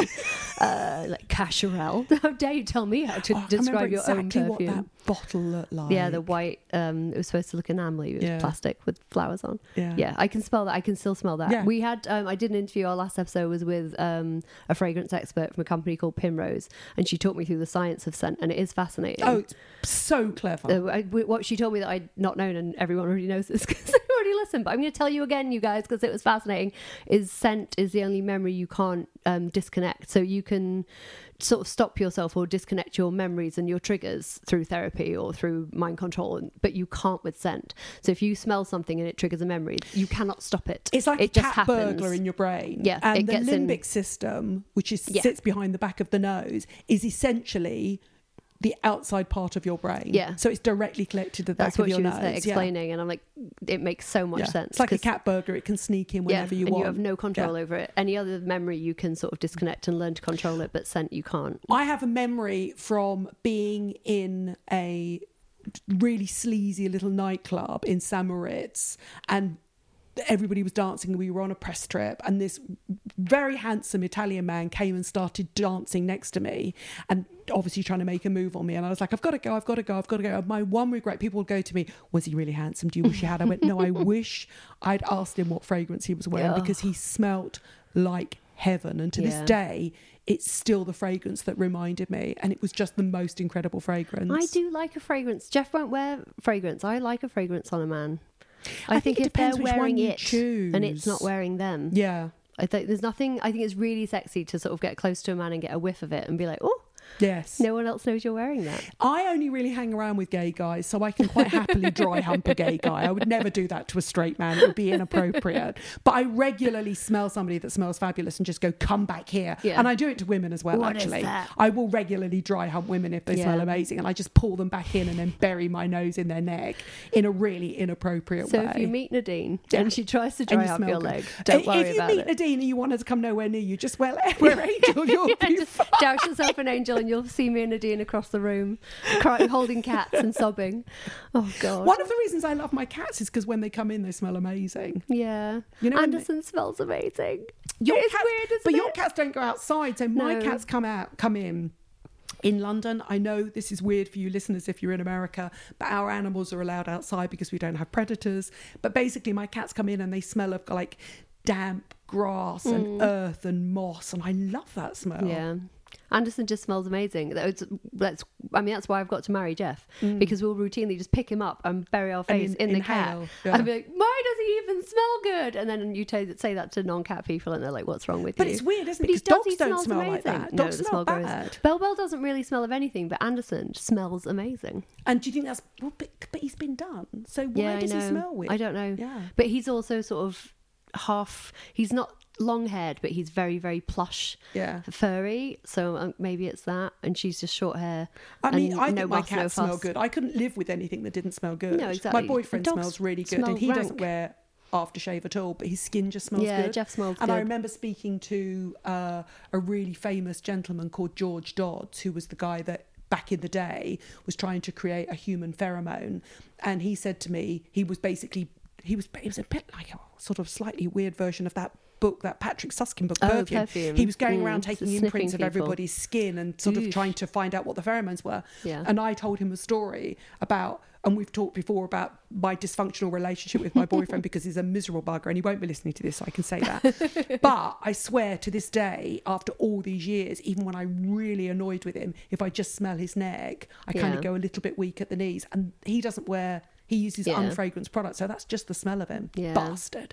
Speaker 3: uh, like Cacharel. How dare you tell me how to
Speaker 4: Oh, I can't remember
Speaker 3: describe your
Speaker 4: exactly
Speaker 3: own
Speaker 4: what
Speaker 3: perfume?
Speaker 4: that bottle looked like.
Speaker 3: Yeah, the white. Um, it was supposed to look enamely. It was
Speaker 4: Yeah.
Speaker 3: plastic with flowers on.
Speaker 4: Yeah.
Speaker 3: yeah, I can smell that. I can still smell that.
Speaker 4: Yeah.
Speaker 3: We had. Um, I did an interview. Our last episode was with um, a fragrance expert from a company called Primrose, and she talked me through the science of scent, and it is fascinating.
Speaker 4: Oh, it's so clever.
Speaker 3: Uh, I, what she told me that I'd not known, and everyone already knows this because they already listened. But I'm going to tell you again, you guys, because it was fascinating. Is scent is the only memory you can't um, disconnect. So you can sort of stop yourself or disconnect your memories and your triggers through therapy or through mind control, and- but you can't with scent. So if you smell something and it triggers a memory, you cannot stop it.
Speaker 4: It's like
Speaker 3: it
Speaker 4: a
Speaker 3: just
Speaker 4: cat
Speaker 3: happens.
Speaker 4: burglar in your brain.
Speaker 3: Yeah,
Speaker 4: and
Speaker 3: it
Speaker 4: the
Speaker 3: gets in-
Speaker 4: limbic system, which is
Speaker 3: Yeah.
Speaker 4: sits behind the back of the nose, is essentially the outside part of your brain.
Speaker 3: Yeah.
Speaker 4: So it's directly connected to the
Speaker 3: That's
Speaker 4: back
Speaker 3: what
Speaker 4: of your
Speaker 3: she
Speaker 4: nose.
Speaker 3: was uh,
Speaker 4: Yeah.
Speaker 3: explaining, and I'm like, it makes so much
Speaker 4: Yeah.
Speaker 3: sense.
Speaker 4: It's like a
Speaker 3: 'cause-
Speaker 4: cat burglar; it can sneak in whenever you
Speaker 3: and
Speaker 4: want.
Speaker 3: you have no control
Speaker 4: Yeah.
Speaker 3: over it. Any other memory you can sort of disconnect and learn to control it, but scent you can't.
Speaker 4: I have a memory from being in a really sleazy little nightclub in Samoritz, and everybody was dancing. We were on a press trip, and this very handsome Italian man came and started dancing next to me, and obviously trying to make a move on me. And I was like, I've got to go, I've got to go, I've got to go. And my one regret, people would go to me, was he really handsome? Do you wish you had? I went, no, I wish I'd asked him what fragrance he was wearing,
Speaker 3: Yeah.
Speaker 4: because he smelt like heaven. And to this
Speaker 3: Yeah.
Speaker 4: day, it's still the fragrance that reminded me, and it was just the most incredible fragrance.
Speaker 3: I do like a fragrance. Jeff won't wear fragrance. I like a fragrance on a man. I,
Speaker 4: I think it
Speaker 3: if they're
Speaker 4: depends which one
Speaker 3: wearing
Speaker 4: you
Speaker 3: it and it's
Speaker 4: choose.
Speaker 3: not wearing them,
Speaker 4: Yeah.
Speaker 3: I think there's nothing. I think it's really sexy to sort of get close to a man and get a whiff of it and be like, oh,
Speaker 4: Yes.
Speaker 3: no one else knows you're wearing that.
Speaker 4: I only really hang around with gay guys, so I can quite happily dry hump a gay guy. I would never do that to a straight man. It would be inappropriate. But I regularly smell somebody that smells fabulous and just go, come back here.
Speaker 3: Yeah.
Speaker 4: And I do it to women as well,
Speaker 3: What is
Speaker 4: actually.
Speaker 3: that?
Speaker 4: I will regularly dry hump women if they
Speaker 3: Yeah.
Speaker 4: smell amazing, and I just pull them back in and then bury my nose in their neck in a really inappropriate
Speaker 3: So
Speaker 4: way.
Speaker 3: if you meet Nadine
Speaker 4: Yeah.
Speaker 3: and she tries to
Speaker 4: And
Speaker 3: dry
Speaker 4: you
Speaker 3: up
Speaker 4: smell
Speaker 3: your
Speaker 4: good.
Speaker 3: leg, don't
Speaker 4: if
Speaker 3: worry
Speaker 4: If you
Speaker 3: about
Speaker 4: meet
Speaker 3: it.
Speaker 4: Nadine and you want her to come nowhere near you, just wear, wear Angel, you'll
Speaker 3: Yeah,
Speaker 4: be
Speaker 3: just
Speaker 4: fine.
Speaker 3: douse yourself an angel and you'll see me and Nadine across the room, crying, holding cats and sobbing. Oh God.
Speaker 4: One of the reasons I love my cats is because when they come in, they smell amazing.
Speaker 3: Yeah.
Speaker 4: You know when
Speaker 3: Anderson smells amazing.
Speaker 4: Your
Speaker 3: It's
Speaker 4: cats,
Speaker 3: weird, isn't
Speaker 4: but your
Speaker 3: it?
Speaker 4: cats don't go outside. So my
Speaker 3: No.
Speaker 4: cats come out, come in. In London, I know this is weird for you listeners if you're in America, but our animals are allowed outside because we don't have predators. But basically, my cats come in and they smell of like damp grass and earth and moss, and I love that smell.
Speaker 3: Mm. Yeah. Anderson just smells amazing. That's, that's I mean, that's why I've got to marry Jeff, because we'll routinely just pick him up and bury our
Speaker 4: Mm. And
Speaker 3: face
Speaker 4: in-
Speaker 3: in, the
Speaker 4: inhale,
Speaker 3: cat.
Speaker 4: yeah.
Speaker 3: I'd be like, why does he even smell good? And then you t- say that to non-cat people, and they're like, what's wrong with
Speaker 4: But
Speaker 3: you?
Speaker 4: it's weird, isn't it?
Speaker 3: But he
Speaker 4: 'Cause
Speaker 3: does,
Speaker 4: dogs
Speaker 3: he
Speaker 4: don't
Speaker 3: smells
Speaker 4: smell like
Speaker 3: amazing.
Speaker 4: that.
Speaker 3: No,
Speaker 4: Dogs
Speaker 3: the
Speaker 4: smell
Speaker 3: smell goes.
Speaker 4: bad.
Speaker 3: Bell Bell doesn't really smell of anything, but Anderson smells amazing.
Speaker 4: And do you think that's well, but, but he's been done? So why
Speaker 3: yeah,
Speaker 4: does
Speaker 3: I know.
Speaker 4: he smell weird?
Speaker 3: I don't know.
Speaker 4: Yeah.
Speaker 3: But he's also sort of half. He's not long haired, but he's very, very plush,
Speaker 4: Yeah.
Speaker 3: furry. So um, maybe it's that. And she's just short hair.
Speaker 4: I mean,
Speaker 3: and
Speaker 4: I
Speaker 3: no
Speaker 4: think my
Speaker 3: muss, no
Speaker 4: cats smell
Speaker 3: fuss.
Speaker 4: good. I couldn't live with anything that didn't smell good.
Speaker 3: No, exactly.
Speaker 4: My boyfriend
Speaker 3: Dogs
Speaker 4: smells really good,
Speaker 3: smell
Speaker 4: and he doesn't
Speaker 3: rank.
Speaker 4: wear aftershave at all, but his skin just smells
Speaker 3: Yeah,
Speaker 4: good.
Speaker 3: Jeff smells
Speaker 4: And I
Speaker 3: good.
Speaker 4: remember speaking to uh, a really famous gentleman called George Dodds, who was the guy that back in the day was trying to create a human pheromone. And he said to me, he was basically, he was, it was a bit like a sort of slightly weird version of that book, that Patrick Susskind book,
Speaker 3: Oh,
Speaker 4: Perfume.
Speaker 3: Perfume.
Speaker 4: He was going
Speaker 3: Mm,
Speaker 4: around
Speaker 3: so
Speaker 4: taking
Speaker 3: sniffing
Speaker 4: imprints of
Speaker 3: people.
Speaker 4: everybody's skin and sort of
Speaker 3: Oof.
Speaker 4: trying to find out what the pheromones were.
Speaker 3: Yeah.
Speaker 4: And I told him a story about, and we've talked before about my dysfunctional relationship with my boyfriend because he's a miserable bugger, and he won't be listening to this, so I can say that. But I swear to this day, after all these years, even when I'm really annoyed with him, if I just smell his neck, I kind
Speaker 3: Yeah.
Speaker 4: of go a little bit weak at the knees. And he doesn't wear, he uses
Speaker 3: Yeah.
Speaker 4: unfragranced products, so that's just the smell of him.
Speaker 3: Yeah.
Speaker 4: Bastard.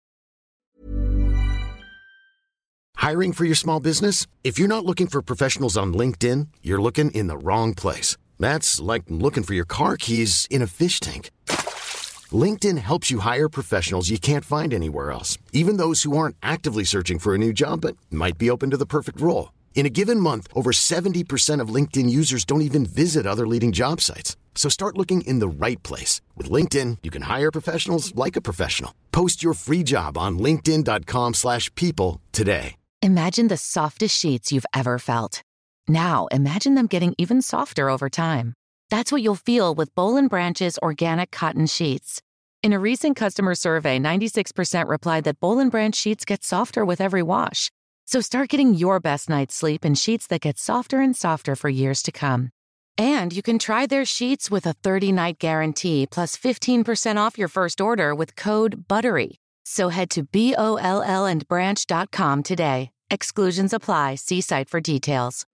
Speaker 5: Hiring for your small business? If you're not looking for professionals on LinkedIn, you're looking in the wrong place. That's like looking for your car keys in a fish tank. LinkedIn helps you hire professionals you can't find anywhere else, even those who aren't actively searching for a new job but might be open to the perfect role. In a given month, over seventy percent of LinkedIn users don't even visit other leading job sites. So start looking in the right place. With LinkedIn, you can hire professionals like a professional. Post your free job on linkedin.com slash people today.
Speaker 6: Imagine the softest sheets you've ever felt. Now imagine them getting even softer over time. That's what you'll feel with Boll and Branch's organic cotton sheets. In a recent customer survey, ninety-six percent replied that Boll and Branch sheets get softer with every wash. So start getting your best night's sleep in sheets that get softer and softer for years to come. And you can try their sheets with a thirty-night guarantee plus fifteen percent off your first order with code BUTTERY. So head to B O L L and branch dot com today. Exclusions apply. See site for details.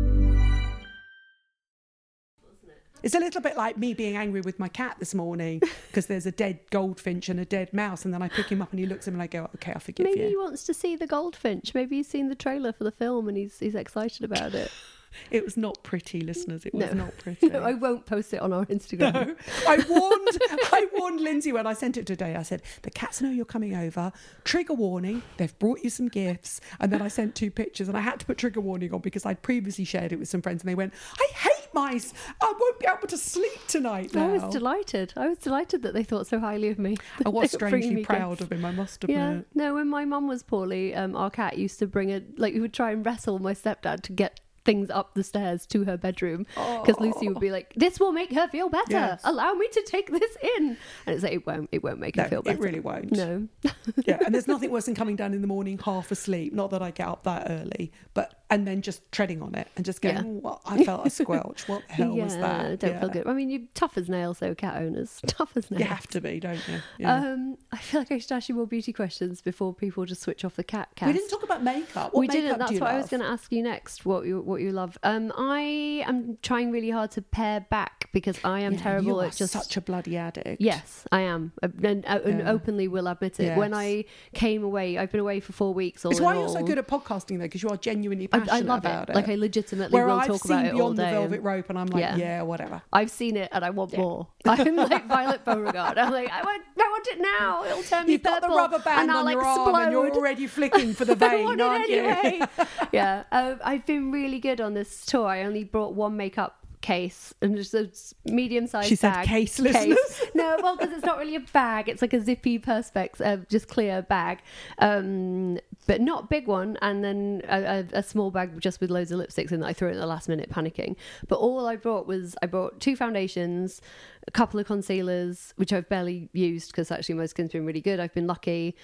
Speaker 4: It's a little bit like me being angry with my cat this morning because there's a dead goldfinch and a dead mouse, and then I pick him up and he looks at me and I go, okay, I forgive
Speaker 3: Maybe
Speaker 4: you.
Speaker 3: he wants to see the goldfinch. Maybe he's seen the trailer for the film and he's he's excited about it.
Speaker 4: It was not pretty, listeners. It was
Speaker 3: No.
Speaker 4: not pretty.
Speaker 3: No, I won't post it on our Instagram.
Speaker 4: No. I warned I warned Lindsay when I sent it today. I said, the cats know you're coming over. Trigger warning. They've brought you some gifts. And then I sent two pictures and I had to put trigger warning on because I'd previously shared it with some friends and they went, I hate mice. I won't be able to sleep tonight now.
Speaker 3: I was delighted. I was delighted that they thought so highly of me.
Speaker 4: I was
Speaker 3: They were bringing
Speaker 4: strangely
Speaker 3: me
Speaker 4: proud
Speaker 3: gifts.
Speaker 4: of him, I must admit.
Speaker 3: Yeah. No, when my mum was poorly, um, our cat used to bring a, like, we would try and wrestle my stepdad to get things up the stairs to her bedroom because Lucy would be like, this will make her feel better.
Speaker 4: Yes.
Speaker 3: Allow me to take this in. And it's like, it won't, it won't make
Speaker 4: No,
Speaker 3: her feel better.
Speaker 4: it really won't.
Speaker 3: No.
Speaker 4: Yeah, and there's nothing worse than coming down in the morning half asleep. Not that I get up that early, but and then just treading on it and just going,
Speaker 3: Yeah.
Speaker 4: oh, well, I felt a squelch. What the hell
Speaker 3: yeah,
Speaker 4: was that?
Speaker 3: don't
Speaker 4: Yeah.
Speaker 3: feel good. I mean, you're tough as nails, though, cat owners. Tough as nails.
Speaker 4: You have to be, don't you? Yeah.
Speaker 3: Um, I feel like I should ask you more beauty questions before people just switch off the cat cast.
Speaker 4: we didn't talk about makeup. What
Speaker 3: we
Speaker 4: makeup
Speaker 3: didn't.
Speaker 4: do
Speaker 3: That's
Speaker 4: you
Speaker 3: what I was
Speaker 4: love?
Speaker 3: going to ask you next. What you what you love? Um, I am trying really hard to pare back because I am
Speaker 4: Yeah,
Speaker 3: terrible
Speaker 4: you are
Speaker 3: at just
Speaker 4: such a bloody addict.
Speaker 3: Yes, I am, and, and
Speaker 4: Yeah.
Speaker 3: openly will admit it. When
Speaker 4: Yes.
Speaker 3: I came away, I've been away for four weeks. All
Speaker 4: It's
Speaker 3: in
Speaker 4: why
Speaker 3: all.
Speaker 4: you're so good at podcasting, though, because you are genuinely
Speaker 3: I,
Speaker 4: passionate
Speaker 3: I love
Speaker 4: about it.
Speaker 3: Like I legitimately
Speaker 4: Where
Speaker 3: will
Speaker 4: I've
Speaker 3: talk
Speaker 4: seen
Speaker 3: about it all
Speaker 4: Beyond
Speaker 3: day.
Speaker 4: the Velvet
Speaker 3: and-
Speaker 4: Rope, and I'm like,
Speaker 3: Yeah.
Speaker 4: yeah, whatever.
Speaker 3: I've seen it, and I want more. I'm like Violet Beauregard. I'm like, I want, I want it now. It'll turn me
Speaker 4: You've got the
Speaker 3: purple,
Speaker 4: rubber band
Speaker 3: and I'll
Speaker 4: on your arm,
Speaker 3: explode.
Speaker 4: and you're already flicking for the
Speaker 3: I
Speaker 4: vein,
Speaker 3: want it
Speaker 4: aren't you?
Speaker 3: anyway. Yeah, um, I've been really good on this tour. I only brought one makeup case and just a medium-sized
Speaker 4: She said
Speaker 3: bag.
Speaker 4: case, listeners.
Speaker 3: No, well, because it's not really a bag. It's like a zippy perspex, uh, just clear bag, um, but not big one. And then a, a, a small bag just with loads of lipsticks in that I threw in at the last minute, panicking. But all I brought was I brought two foundations, a couple of concealers, which I've barely used because actually my skin's been really good. I've been lucky.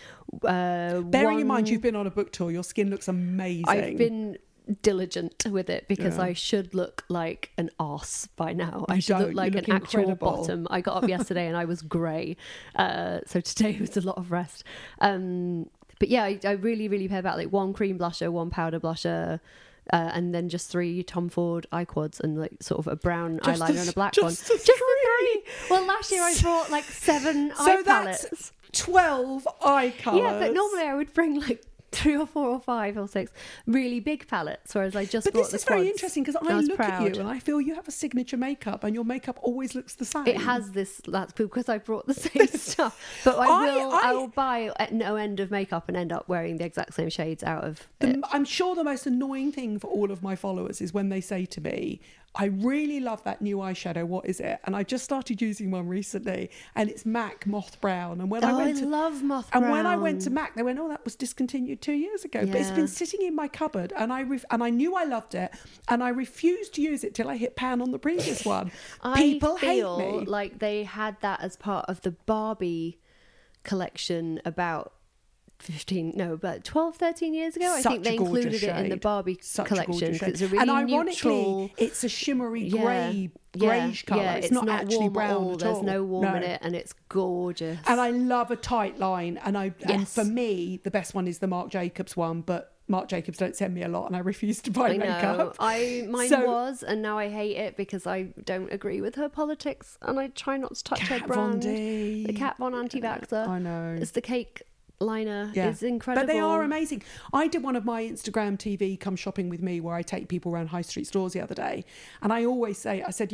Speaker 3: Uh,
Speaker 4: Bearing
Speaker 3: one-
Speaker 4: in mind you've been on a book tour, your skin looks amazing.
Speaker 3: I've been diligent with it because
Speaker 4: Yeah.
Speaker 3: I should look like an arse by now. I
Speaker 4: You
Speaker 3: should
Speaker 4: don't.
Speaker 3: look like
Speaker 4: You
Speaker 3: an
Speaker 4: look
Speaker 3: actual
Speaker 4: incredible.
Speaker 3: bottom. I got up yesterday and I was grey. Uh, so today was a lot of rest. Um, but yeah, I, I really, really pare back, like one cream blusher, one powder blusher, uh, and then just three Tom Ford eye quads and like sort of a brown
Speaker 4: Just
Speaker 3: eyeliner
Speaker 4: the-
Speaker 3: and a black
Speaker 4: just
Speaker 3: one.
Speaker 4: the
Speaker 3: Just the
Speaker 4: three.
Speaker 3: three. Well, last year I brought like seven
Speaker 4: so
Speaker 3: eye
Speaker 4: that's
Speaker 3: palettes.
Speaker 4: twelve eye colours.
Speaker 3: Yeah, but normally I would bring like three or four or five or six really big palettes, whereas I just
Speaker 4: But
Speaker 3: brought
Speaker 4: this
Speaker 3: the
Speaker 4: is very
Speaker 3: quads.
Speaker 4: interesting because
Speaker 3: I
Speaker 4: I
Speaker 3: was
Speaker 4: look
Speaker 3: proud.
Speaker 4: at you and I feel you have a signature makeup and your makeup always looks the same.
Speaker 3: It has this, that's because I brought the same stuff. But I
Speaker 4: I-
Speaker 3: will, I,
Speaker 4: I-
Speaker 3: will buy at no end of makeup and end up wearing the exact same shades out of
Speaker 4: The-
Speaker 3: it.
Speaker 4: I'm sure the most annoying thing for all of my followers is when they say to me, I really love that new eyeshadow. What is it? And I just started using one recently and it's MAC Moth Brown. And when I
Speaker 3: Oh,
Speaker 4: went
Speaker 3: I
Speaker 4: to
Speaker 3: love Moth
Speaker 4: And when I went to
Speaker 3: Brown.
Speaker 4: MAC, they went, oh, that was discontinued two years ago. But it's
Speaker 3: Yeah.
Speaker 4: been sitting in my cupboard and I ref- and I knew I loved it and I refused to use it till I hit pan on the previous one. People
Speaker 3: I feel
Speaker 4: hate me.
Speaker 3: like they had that as part of the Barbie collection about fifteen, no, about twelve, thirteen years ago. I
Speaker 4: Such
Speaker 3: think they
Speaker 4: a gorgeous
Speaker 3: included it in the
Speaker 4: shade.
Speaker 3: Barbie
Speaker 4: Such a
Speaker 3: collection
Speaker 4: gorgeous
Speaker 3: because it's
Speaker 4: shade.
Speaker 3: a really
Speaker 4: and ironically,
Speaker 3: neutral.
Speaker 4: it's a shimmery
Speaker 3: Yeah,
Speaker 4: grey,
Speaker 3: yeah,
Speaker 4: greyish colour.
Speaker 3: yeah,
Speaker 4: it's, not, actually
Speaker 3: warm
Speaker 4: brown
Speaker 3: at all.
Speaker 4: at
Speaker 3: There's
Speaker 4: all.
Speaker 3: no warm in
Speaker 4: No.
Speaker 3: it, and it's gorgeous.
Speaker 4: And I love a tight line. And I and
Speaker 3: Yes.
Speaker 4: for me, the best one is the Marc Jacobs one. But Marc Jacobs don't send me a lot, and I refuse to buy
Speaker 3: I know.
Speaker 4: makeup.
Speaker 3: I mine
Speaker 4: So-
Speaker 3: was, and now I hate it because I don't agree with her politics, and I try not to touch
Speaker 4: Kat
Speaker 3: her
Speaker 4: Von
Speaker 3: brand.
Speaker 4: D.
Speaker 3: The Kat Von anti-vaxxer.
Speaker 4: I know.
Speaker 3: It's the cake liner.
Speaker 4: Yeah.
Speaker 3: It's incredible.
Speaker 4: But they are amazing. I did one of my Instagram T V come shopping with me where I take people around high street stores the other day. And I always say, I said, you know,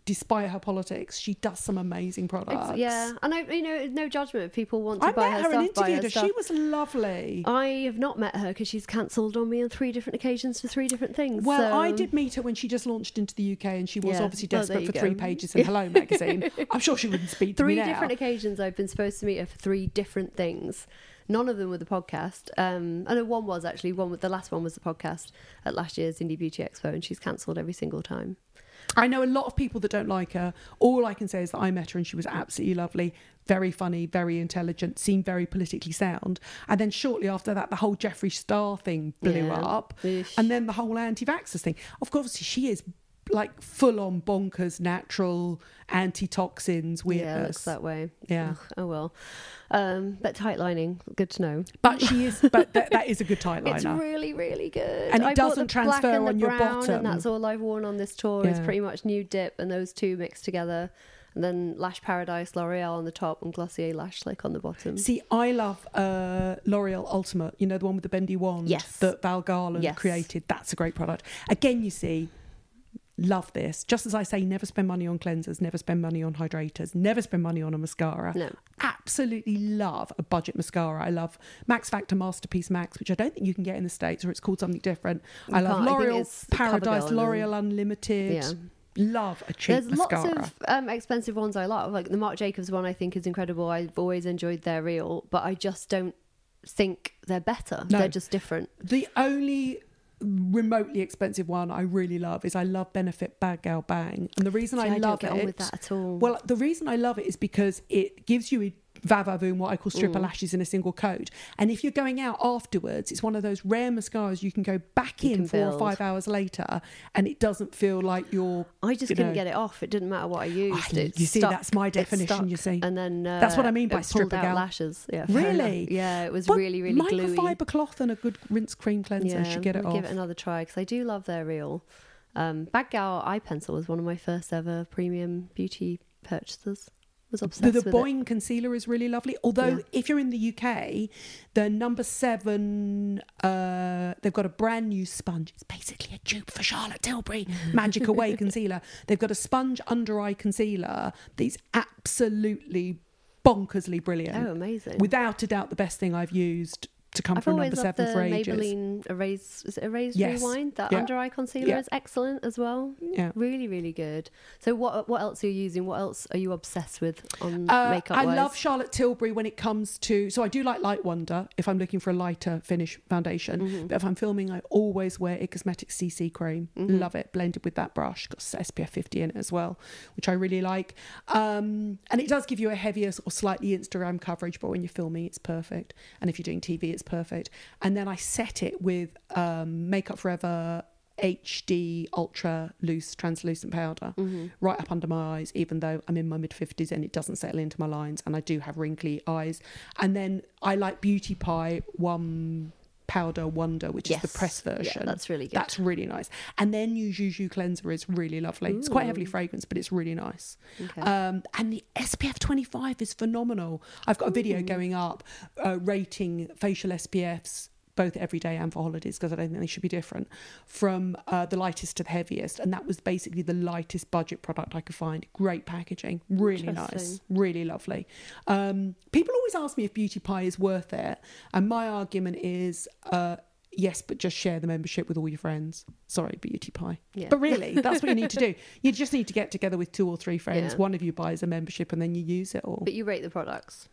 Speaker 4: despite her politics, she does some amazing products.
Speaker 3: It's- yeah, and I, you know, no judgment if people want to
Speaker 4: I
Speaker 3: buy
Speaker 4: met
Speaker 3: her
Speaker 4: her and
Speaker 3: stuff. Buy her
Speaker 4: interviewed her.
Speaker 3: stuff.
Speaker 4: She was lovely.
Speaker 3: I have not met her because she's cancelled on me on three different occasions for three different things.
Speaker 4: Well,
Speaker 3: so-
Speaker 4: I did meet her when she just launched into the U K, and she was
Speaker 3: Yeah.
Speaker 4: obviously
Speaker 3: Oh, there
Speaker 4: desperate
Speaker 3: you
Speaker 4: for
Speaker 3: go.
Speaker 4: three pages in Hello magazine. I'm sure she wouldn't speak to
Speaker 3: three
Speaker 4: me now.
Speaker 3: different occasions I've been supposed to meet her for three different things. None of them were the podcast. Um, I know one was actually one. With the last one was the podcast at last year's Indie Beauty Expo, and she's cancelled every single time.
Speaker 4: I know a lot of people that don't like her. All I can say is that I met her and she was absolutely lovely, very funny, very intelligent, seemed very politically sound. And then shortly after that, the whole Jeffree Star thing blew
Speaker 3: Yeah.
Speaker 4: up.
Speaker 3: Ish.
Speaker 4: And then the whole anti-vaxxers thing. Of course, she is like full-on bonkers, natural, anti-toxins weirdness.
Speaker 3: Yeah, it looks that way.
Speaker 4: Yeah.
Speaker 3: Ugh, oh well. Um, but tight lining, good to know.
Speaker 4: But she is, but that, that is a good tight
Speaker 3: It's
Speaker 4: liner.
Speaker 3: really, really good.
Speaker 4: And it
Speaker 3: I bought
Speaker 4: doesn't
Speaker 3: the black
Speaker 4: transfer
Speaker 3: and the
Speaker 4: on your
Speaker 3: brown,
Speaker 4: bottom.
Speaker 3: and that's all I've worn on this tour. It's
Speaker 4: Yeah.
Speaker 3: pretty much Nude Dip and those two mixed together. And then Lash Paradise L'Oreal on the top and Glossier Lash Slick on the bottom.
Speaker 4: See, I love uh, L'Oreal Ultimate, you know, the one with the bendy wand
Speaker 3: Yes.
Speaker 4: that Val Garland
Speaker 3: Yes.
Speaker 4: created. That's a great product. Again, you see, love this. Just as I say, never spend money on cleansers, never spend money on hydrators, never spend money on a mascara.
Speaker 3: No.
Speaker 4: Absolutely love a budget mascara. I love Max Factor Masterpiece Max, which I don't think you can get in the States, or it's called something different.
Speaker 3: You
Speaker 4: I love
Speaker 3: can't. I think
Speaker 4: L'Oreal
Speaker 3: it's
Speaker 4: Paradise,
Speaker 3: CoverGirl and then-
Speaker 4: L'Oreal Unlimited.
Speaker 3: Yeah.
Speaker 4: Love a cheap
Speaker 3: There's
Speaker 4: mascara.
Speaker 3: lots of um, expensive ones I love. Like the Marc Jacobs one, I think is incredible. I've always enjoyed their reel, but I just don't think they're better.
Speaker 4: No.
Speaker 3: They're just different.
Speaker 4: The only remotely expensive one I really love is I love Benefit Bad Gal Bang, and the reason
Speaker 3: See,
Speaker 4: I
Speaker 3: I don't
Speaker 4: love
Speaker 3: get
Speaker 4: it
Speaker 3: on with that at all.
Speaker 4: Well, the reason I love it is because it gives you a vavavoom, what I call stripper
Speaker 3: Mm.
Speaker 4: lashes in a single coat, and if you're going out afterwards, it's one of those rare mascaras you can go back
Speaker 3: You
Speaker 4: in
Speaker 3: can
Speaker 4: four or
Speaker 3: build.
Speaker 4: five hours later, and it doesn't feel like you're.
Speaker 3: I just
Speaker 4: you
Speaker 3: couldn't
Speaker 4: know-
Speaker 3: get it off. It didn't matter what I used.
Speaker 4: I-
Speaker 3: It
Speaker 4: you see,
Speaker 3: stuck.
Speaker 4: that's my
Speaker 3: It
Speaker 4: definition,
Speaker 3: stuck.
Speaker 4: you see.
Speaker 3: And then uh,
Speaker 4: That's what I mean by
Speaker 3: it pulled
Speaker 4: stripper
Speaker 3: out
Speaker 4: gal.
Speaker 3: lashes. Yeah, fair
Speaker 4: Really?
Speaker 3: enough. Yeah, it was
Speaker 4: But
Speaker 3: really, really gluey.
Speaker 4: microfiber cloth and a good rinse cream cleanser
Speaker 3: Yeah,
Speaker 4: should get it
Speaker 3: I'll
Speaker 4: off.
Speaker 3: give it another try because I do love their reel. Um, Bad Gal Eye Pencil was one of my first ever premium beauty purchases. Was
Speaker 4: The,
Speaker 3: obsessed
Speaker 4: the
Speaker 3: with it.
Speaker 4: Boing concealer is really lovely. Although,
Speaker 3: Yeah.
Speaker 4: if you're in the U K, the number seven, uh, they've got a brand new sponge. It's basically a dupe for Charlotte Tilbury Magic Away concealer. They've got a sponge under eye concealer that's absolutely bonkersly brilliant.
Speaker 3: Oh, amazing!
Speaker 4: Without a doubt, the best thing I've used to come
Speaker 3: I've
Speaker 4: from
Speaker 3: always
Speaker 4: number
Speaker 3: loved
Speaker 4: seven
Speaker 3: the
Speaker 4: for ages.
Speaker 3: Maybelline Erase, is it Erase
Speaker 4: Yes.
Speaker 3: Rewind? That
Speaker 4: Yeah.
Speaker 3: under eye concealer
Speaker 4: Yeah.
Speaker 3: is excellent as well.
Speaker 4: Yeah.
Speaker 3: Really, really good. So, what what else are you using? What else are you obsessed with on
Speaker 4: Uh,
Speaker 3: makeup?
Speaker 4: I love Charlotte Tilbury when it comes to. So I do like Light Wonder if I'm looking for a lighter finish foundation.
Speaker 3: Mm-hmm.
Speaker 4: But if I'm filming, I always wear I Cosmetics C C cream.
Speaker 3: Mm-hmm.
Speaker 4: Love it, blended with that brush. Got S P F fifty in it as well, which I really like. Um, and it does give you a heavier or slightly Instagram coverage, but when you're filming, it's perfect. And if you're doing T V, it's perfect. And then I set it with um, Makeup Forever H D Ultra Loose Translucent Powder
Speaker 3: Mm-hmm.
Speaker 4: right up under my eyes, even though I'm in my mid fifties and it doesn't settle into my lines and I do have wrinkly eyes. And then I like Beauty Pie One Powder Wonder, which
Speaker 3: Yes.
Speaker 4: is the press
Speaker 3: Yeah,
Speaker 4: version.
Speaker 3: that's really good.
Speaker 4: That's really nice. And then Yu Juju Cleanser is really lovely. It's quite heavily
Speaker 3: Ooh.
Speaker 4: fragranced, but it's really nice.
Speaker 3: Okay.
Speaker 4: Um, and the S P F twenty-five is phenomenal. I've got a video going up uh, rating facial S P Fs both every day and for holidays, because I don't think they should be different, from uh, the lightest to the heaviest. And that was basically the lightest budget product I could find. Great packaging, really nice,
Speaker 3: Interesting.
Speaker 4: really lovely. Um, people always ask me if Beauty Pie is worth it. And my argument is, uh, yes, but just share the membership with all your friends. Sorry, Beauty Pie.
Speaker 3: Yeah.
Speaker 4: But really, that's what you need to do. You just need to get together with two or three friends.
Speaker 3: Yeah.
Speaker 4: One of you buys a membership and then you use it all.
Speaker 3: But you rate the products.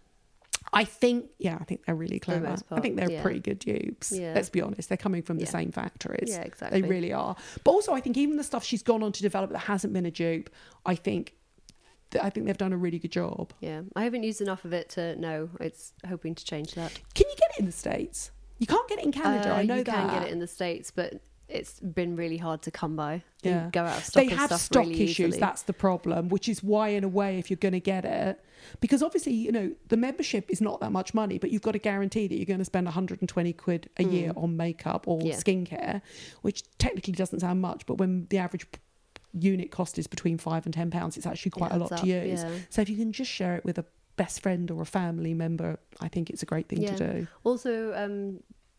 Speaker 4: I think, yeah, I think they're really
Speaker 3: For the
Speaker 4: clever.
Speaker 3: most
Speaker 4: I
Speaker 3: part,
Speaker 4: think they're
Speaker 3: yeah.
Speaker 4: pretty good dupes.
Speaker 3: Yeah.
Speaker 4: Let's be honest, they're coming from the
Speaker 3: Yeah.
Speaker 4: same factories.
Speaker 3: Yeah, exactly.
Speaker 4: They really are. But also, I think even the stuff she's gone on to develop that hasn't been a dupe, I think, th- I think they've done a really good job.
Speaker 3: Yeah, I haven't used enough of it to know. It's hoping to change that.
Speaker 4: Can you get it in the States? You can't get it in Canada.
Speaker 3: Uh,
Speaker 4: I know
Speaker 3: you
Speaker 4: that.
Speaker 3: can get it in the States, but it's been really hard to come by. They
Speaker 4: Yeah.
Speaker 3: go out of stock
Speaker 4: They
Speaker 3: and
Speaker 4: have
Speaker 3: stuff
Speaker 4: stock
Speaker 3: really
Speaker 4: issues.
Speaker 3: easily.
Speaker 4: That's the problem, which is why, in a way, if you're going to get it, because obviously, you know, the membership is not that much money, but you've got to guarantee that you're going to spend one hundred twenty quid a year on makeup or
Speaker 3: Mm. Yeah.
Speaker 4: skincare, which technically doesn't sound much, but when the average p- unit cost is between five and ten pounds, it's actually quite a
Speaker 3: adds
Speaker 4: lot
Speaker 3: up,
Speaker 4: to use.
Speaker 3: yeah.
Speaker 4: So if you can just share it with a best friend or a family member, I think it's a great thing
Speaker 3: Yeah.
Speaker 4: to do.
Speaker 3: Also, um,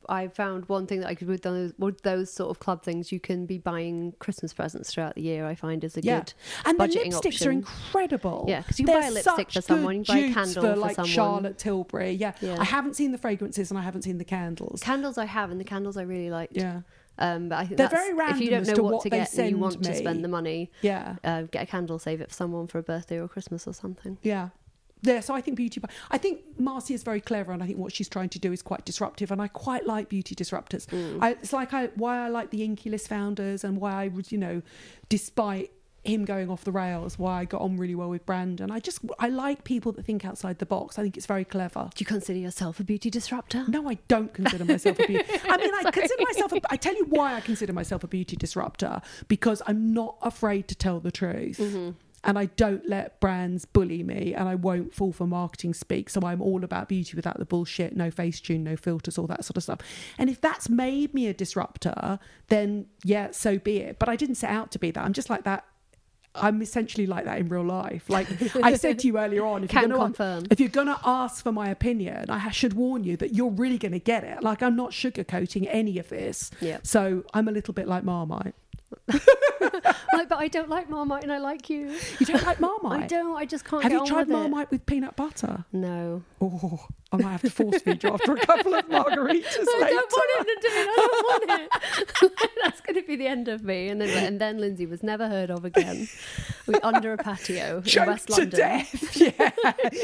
Speaker 3: I found one thing that I could with those with those sort of club things, you can be buying Christmas presents throughout the year. I find is a
Speaker 4: Yeah.
Speaker 3: good
Speaker 4: And the
Speaker 3: budgeting
Speaker 4: lipsticks
Speaker 3: option.
Speaker 4: are incredible.
Speaker 3: Yeah, 'cause you can buy a
Speaker 4: They're
Speaker 3: lipstick
Speaker 4: such
Speaker 3: for someone, you
Speaker 4: good
Speaker 3: can buy a
Speaker 4: dupes
Speaker 3: candle
Speaker 4: for
Speaker 3: for
Speaker 4: like
Speaker 3: someone.
Speaker 4: Charlotte Tilbury. Yeah.
Speaker 3: Yeah.
Speaker 4: I haven't seen the fragrances and I haven't seen the candles.
Speaker 3: Candles I have, and the candles I really liked.
Speaker 4: Yeah.
Speaker 3: Um, but I think
Speaker 4: They're
Speaker 3: that's,
Speaker 4: very random
Speaker 3: if you don't
Speaker 4: as
Speaker 3: know
Speaker 4: to
Speaker 3: what,
Speaker 4: what
Speaker 3: to
Speaker 4: they
Speaker 3: get and you
Speaker 4: send
Speaker 3: want to
Speaker 4: me.
Speaker 3: spend the money,
Speaker 4: Yeah.
Speaker 3: uh, get a candle, save it for someone for a birthday or Christmas or something.
Speaker 4: Yeah. Yeah, so I think beauty. I think Marcy is very clever, and I think what she's trying to do is quite disruptive. And I quite like beauty disruptors.
Speaker 3: Mm.
Speaker 4: I, it's like I, why I like the Inky List founders, and why I would, you know, despite him going off the rails, why I got on really well with Brandon. I just I like people that think outside the box. I think it's very clever.
Speaker 3: Do you consider yourself a beauty disruptor?
Speaker 4: No, I don't consider myself a beauty. I mean, I consider myself. A, I tell you why I consider myself a beauty disruptor, because I'm not afraid to tell the truth.
Speaker 3: Mm-hmm.
Speaker 4: And I don't let brands bully me, and I won't fall for marketing speak. So I'm all about beauty without the bullshit, no Facetune, no filters, all that sort of stuff. And if that's made me a disruptor, then yeah, so be it. But I didn't set out to be that. I'm just like that. I'm essentially like that in real life. Like I said to you earlier on, if
Speaker 3: Can
Speaker 4: you're gonna,
Speaker 3: confirm.
Speaker 4: if you're going to ask for my opinion, I should warn you that you're really going to get it. Like I'm not sugarcoating any of this.
Speaker 3: Yeah.
Speaker 4: So I'm a little bit like Marmite.
Speaker 3: Like, but I don't like Marmite, and I like you.
Speaker 4: You don't like Marmite?
Speaker 3: I don't. I just can't.
Speaker 4: Have
Speaker 3: get
Speaker 4: you
Speaker 3: on
Speaker 4: tried
Speaker 3: with
Speaker 4: Marmite with peanut butter?
Speaker 3: It. No.
Speaker 4: Oh, I might have to force feed you after a couple of margaritas
Speaker 3: I
Speaker 4: later.
Speaker 3: don't want him to do it. I don't want it. That's going to be the end of me. And then, and then Lindsay was never heard of again. We under a patio in
Speaker 4: Choked
Speaker 3: West
Speaker 4: to
Speaker 3: London.
Speaker 4: death, yeah,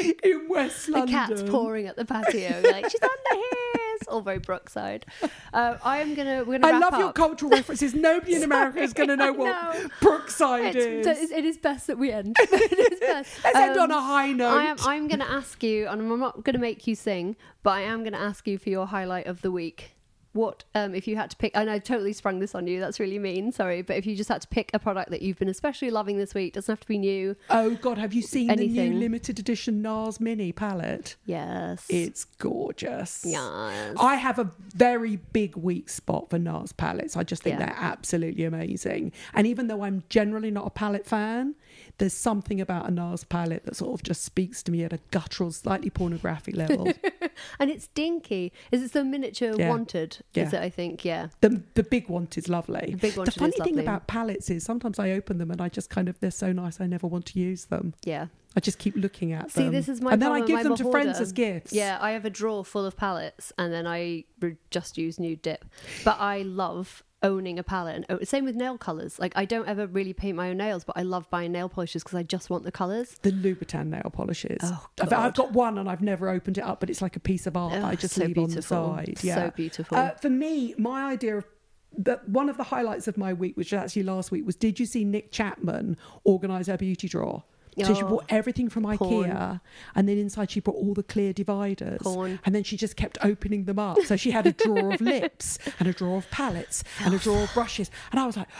Speaker 4: in West
Speaker 3: The
Speaker 4: London.
Speaker 3: cat's pouring at the patio, like she's under here. All very Brookside. Uh, I am gonna. We're gonna.
Speaker 4: I
Speaker 3: wrap
Speaker 4: love
Speaker 3: up.
Speaker 4: your cultural references. Nobody in America is going to know
Speaker 3: I
Speaker 4: what
Speaker 3: know.
Speaker 4: Brookside is.
Speaker 3: It's, it is best that we end. It is best.
Speaker 4: Let's end
Speaker 3: Um,
Speaker 4: on a high note.
Speaker 3: I am. I'm going to ask you, and I'm not going to make you sing, but I am going to ask you for your highlight of the week. What, um, if you had to pick, and I totally sprung this on you, that's really mean, sorry, but if you just had to pick a product that you've been especially loving this week, doesn't have to be new.
Speaker 4: Oh God, have you seen the
Speaker 3: Anything.
Speaker 4: new limited edition NARS Mini palette?
Speaker 3: Yes.
Speaker 4: It's gorgeous.
Speaker 3: Yes.
Speaker 4: I have a very big weak spot for NARS palettes. I just think
Speaker 3: Yeah.
Speaker 4: they're absolutely amazing. And even though I'm generally not a palette fan, there's something about a NARS palette that sort of just speaks to me at a guttural, slightly pornographic level.
Speaker 3: And it's dinky. Is it the miniature
Speaker 4: Yeah.
Speaker 3: wanted?
Speaker 4: Yeah.
Speaker 3: Is it, I think, yeah.
Speaker 4: The the big one is lovely.
Speaker 3: The big
Speaker 4: the
Speaker 3: wanted
Speaker 4: funny
Speaker 3: is
Speaker 4: thing
Speaker 3: lovely.
Speaker 4: about palettes is sometimes I open them and I just kind of, they're so nice I never want to use them.
Speaker 3: Yeah.
Speaker 4: I just keep looking at
Speaker 3: See,
Speaker 4: them.
Speaker 3: this is my
Speaker 4: And then I
Speaker 3: problem,
Speaker 4: give
Speaker 3: I'm
Speaker 4: them
Speaker 3: a
Speaker 4: to friends
Speaker 3: hoarder.
Speaker 4: as gifts.
Speaker 3: Yeah, I have a drawer full of palettes, and then I re- just use Nude Dip. But I love owning a palette. And oh, same with nail colours. Like, I don't ever really paint my own nails, but I love buying nail polishes because I just want the colours.
Speaker 4: The Louboutin nail polishes.
Speaker 3: Oh,
Speaker 4: I've,
Speaker 3: God.
Speaker 4: I've got one and I've never opened it up, but it's like a piece of art that I
Speaker 3: Oh,
Speaker 4: just
Speaker 3: so
Speaker 4: leave
Speaker 3: beautiful.
Speaker 4: on the side. Yeah.
Speaker 3: So beautiful.
Speaker 4: Uh, for me, my idea of that one of the highlights of my week, which was actually last week, was did you see Nick Chapman organise her beauty drawer? So she
Speaker 3: Oh,
Speaker 4: bought everything from IKEA,
Speaker 3: porn.
Speaker 4: and then inside she brought all the clear dividers,
Speaker 3: Porn.
Speaker 4: and then she just kept opening them up. So she had a drawer of lips, and a drawer of palettes, and a drawer of brushes, and I was like,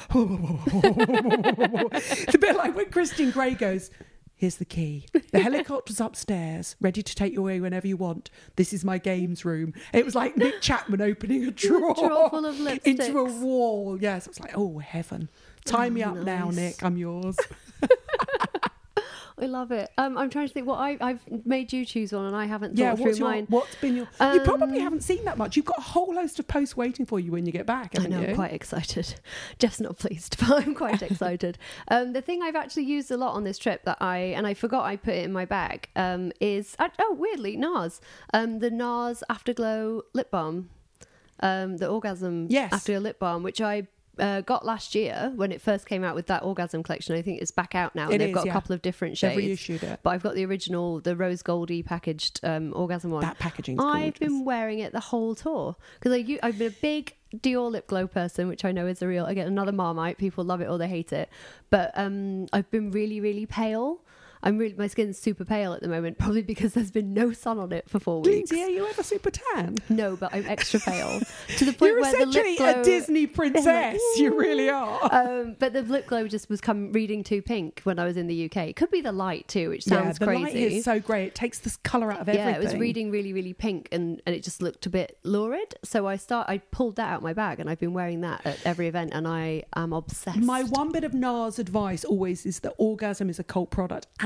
Speaker 4: it's a bit like when Christine Grey goes, "Here's the key. The helicopter's upstairs, ready to take you away whenever you want. This is my games room." It was like Nick Chapman opening a drawer,
Speaker 3: drawer full of
Speaker 4: into a
Speaker 3: lipsticks.
Speaker 4: wall. Yes, I was like, oh heaven, tie me
Speaker 3: Oh,
Speaker 4: up now,
Speaker 3: nice.
Speaker 4: Nick. I'm yours.
Speaker 3: I love it. Um, I'm trying to think what I, I've made you choose one, and I haven't thought
Speaker 4: Yeah,
Speaker 3: through
Speaker 4: what's your,
Speaker 3: mine.
Speaker 4: what's been your? you probably
Speaker 3: Um,
Speaker 4: haven't seen that much. You've got a whole host of posts waiting for you when you get back,
Speaker 3: I
Speaker 4: haven't
Speaker 3: know,
Speaker 4: you?
Speaker 3: I'm quite excited. Jeff's not pleased, but I'm quite excited. Um, the thing I've actually used a lot on this trip that I, and I forgot I put it in my bag, um, is, uh, oh, weirdly, NARS. Um, the NARS Afterglow lip balm. Um, the Orgasm
Speaker 4: Yes.
Speaker 3: Afterglow lip balm, which I uh, got last year when it first came out with that Orgasm collection. I think it's back out now.
Speaker 4: It
Speaker 3: and they've
Speaker 4: is,
Speaker 3: got
Speaker 4: yeah.
Speaker 3: a couple of different
Speaker 4: They've
Speaker 3: shades.
Speaker 4: reissued it.
Speaker 3: But I've got the original, the rose goldy packaged um, Orgasm one.
Speaker 4: That packaging's
Speaker 3: I've
Speaker 4: gorgeous.
Speaker 3: been wearing it the whole tour because I, u- I've been a big Dior lip glow person, which I know is a real, again, another Marmite. People love it or they hate it. But um, I've been really, really pale. I'm really, my skin's super pale at the moment, probably because there's been no sun on it for four weeks.
Speaker 4: Lindsay, are you ever super tan?
Speaker 3: No, but I'm extra pale to the point
Speaker 4: You're
Speaker 3: where the lip
Speaker 4: essentially
Speaker 3: glow.
Speaker 4: a Disney princess. You really are.
Speaker 3: Um, but the lip glow just was come reading too pink when I was in the U K. It could be the light too, which
Speaker 4: yeah,
Speaker 3: sounds
Speaker 4: the
Speaker 3: crazy.
Speaker 4: light is so great. It takes the colour out of everything.
Speaker 3: Yeah, it was reading really, really pink, and, and it just looked a bit lurid. So I start, I pulled that out my bag, and I've been wearing that at every event, and I am obsessed.
Speaker 4: My one bit of NARS advice always is that Orgasm is a cult product, and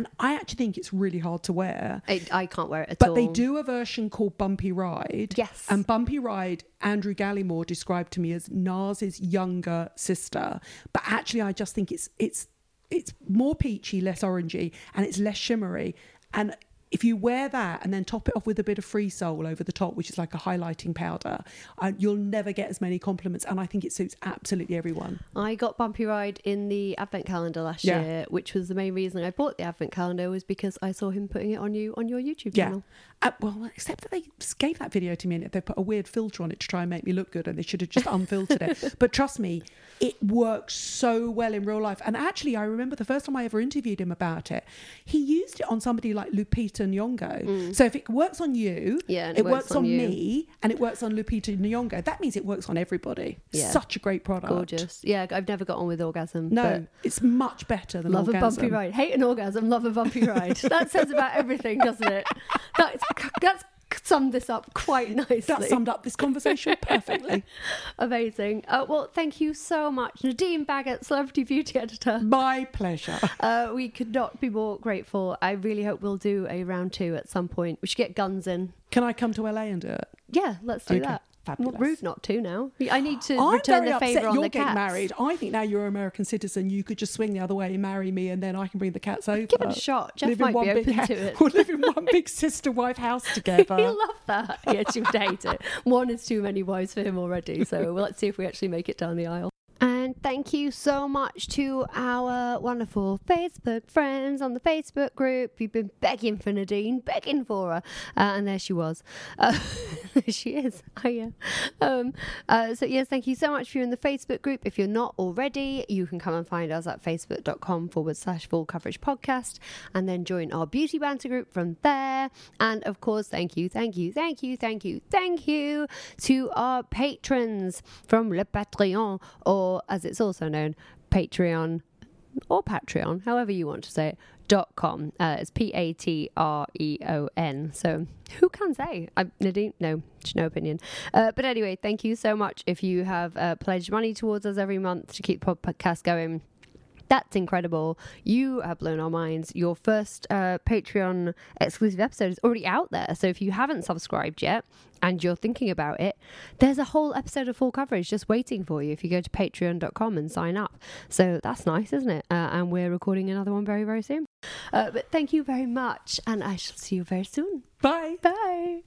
Speaker 4: and I actually think it's really hard to wear.
Speaker 3: I, I can't wear it at
Speaker 4: but
Speaker 3: all.
Speaker 4: But they do a version called Bumpy Ride.
Speaker 3: Yes.
Speaker 4: And Bumpy Ride, Andrew Gallimore described to me as Nas's younger sister. But actually, I just think it's it's it's more peachy, less orangey, and it's less shimmery. And if you wear that and then top it off with a bit of Free Soul over the top, which is like a highlighting powder, uh, you'll never get as many compliments. And I think it suits absolutely everyone.
Speaker 3: I got Bumpy Ride in the Advent calendar last
Speaker 4: Yeah.
Speaker 3: year, which was the main reason I bought the Advent calendar, was because I saw him putting it on you on your YouTube
Speaker 4: Yeah.
Speaker 3: channel.
Speaker 4: Uh, well, except that they gave that video to me and they put a weird filter on it to try and make me look good, and they should have just unfiltered it. But trust me, it works so well in real life. And actually, I remember the first time I ever interviewed him about it, he used it on somebody like Lupita Nyong'o. Mm. So if it works on you,
Speaker 3: yeah, and
Speaker 4: it,
Speaker 3: it
Speaker 4: works,
Speaker 3: works
Speaker 4: on,
Speaker 3: on you.
Speaker 4: me, and it works on Lupita Nyong'o, that means it works on everybody.
Speaker 3: Yeah.
Speaker 4: Such a great product.
Speaker 3: Gorgeous. Yeah, I've never got on with Orgasm.
Speaker 4: No,
Speaker 3: but
Speaker 4: it's much better than
Speaker 3: love
Speaker 4: Orgasm.
Speaker 3: a bumpy ride. Hate an orgasm, love a bumpy ride. That says about everything, doesn't it? That's, that's summed this up quite nicely.
Speaker 4: That summed up this conversation perfectly.
Speaker 3: Amazing. Uh, well, thank you so much, Nadine Baggett, Celebrity Beauty Editor.
Speaker 4: My pleasure.
Speaker 3: Uh, we could not be more grateful. I really hope we'll do a round two at some point. We should get guns in.
Speaker 4: Can I come to L A and do it?
Speaker 3: Yeah, let's do
Speaker 4: Okay.
Speaker 3: that.
Speaker 4: Fabulous.
Speaker 3: Not rude not to now. I need to
Speaker 4: I'm
Speaker 3: return
Speaker 4: very
Speaker 3: the
Speaker 4: upset
Speaker 3: favour on
Speaker 4: you're
Speaker 3: the
Speaker 4: getting
Speaker 3: cats.
Speaker 4: married. I think now you're an American citizen, you could just swing the other way and marry me, and then I can bring the cats over.
Speaker 3: Give it a shot. Jeff
Speaker 4: Live in
Speaker 3: might
Speaker 4: one
Speaker 3: be
Speaker 4: big
Speaker 3: open
Speaker 4: ha-
Speaker 3: to it.
Speaker 4: We'll live in one big sister-wife house together.
Speaker 3: He'll love that. Yes, you would hate it. One is too many wives for him already. So let's see if we actually make it down the aisle. And thank you so much to our wonderful Facebook friends on the Facebook group. You've been begging for Nadine, begging for her. Uh, and there she was. Uh, she is. Hiya. Um, uh, so, yes, thank you so much for you in the Facebook group. If you're not already, you can come and find us at facebook.com forward slash full coverage podcast, and then join our beauty banter group from there. And, of course, thank you, thank you, thank you, thank you, thank you to our patrons from Le Patreon, or as it's also known, Patreon or Patreon, however you want to say it, dot com. Uh, it's P A T R E O N. So who can say? I, Nadine? No, no opinion. Uh, but anyway, thank you so much if you have uh, pledged money towards us every month to keep the podcast going. That's incredible. You have blown our minds. Your first uh, Patreon exclusive episode is already out there. So if you haven't subscribed yet and you're thinking about it, there's a whole episode of full coverage just waiting for you if you go to patreon dot com and sign up. So that's nice, isn't it? Uh, and we're recording another one very, very soon. Uh, but thank you very much. And I shall see you very soon.
Speaker 4: Bye.
Speaker 3: Bye.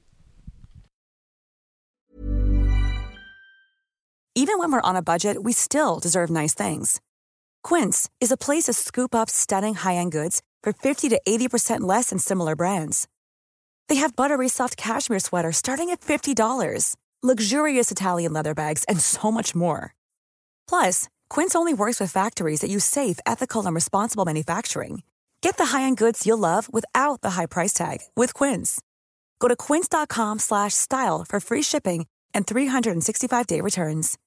Speaker 7: Even when we're on a budget, we still deserve nice things. Quince is a place to scoop up stunning high-end goods for fifty to eighty percent less than similar brands. They have buttery soft cashmere sweaters starting at fifty dollars, luxurious Italian leather bags, and so much more. Plus, Quince only works with factories that use safe, ethical, and responsible manufacturing. Get the high-end goods you'll love without the high price tag with Quince. Go to quince.com slash style for free shipping and three sixty-five day returns.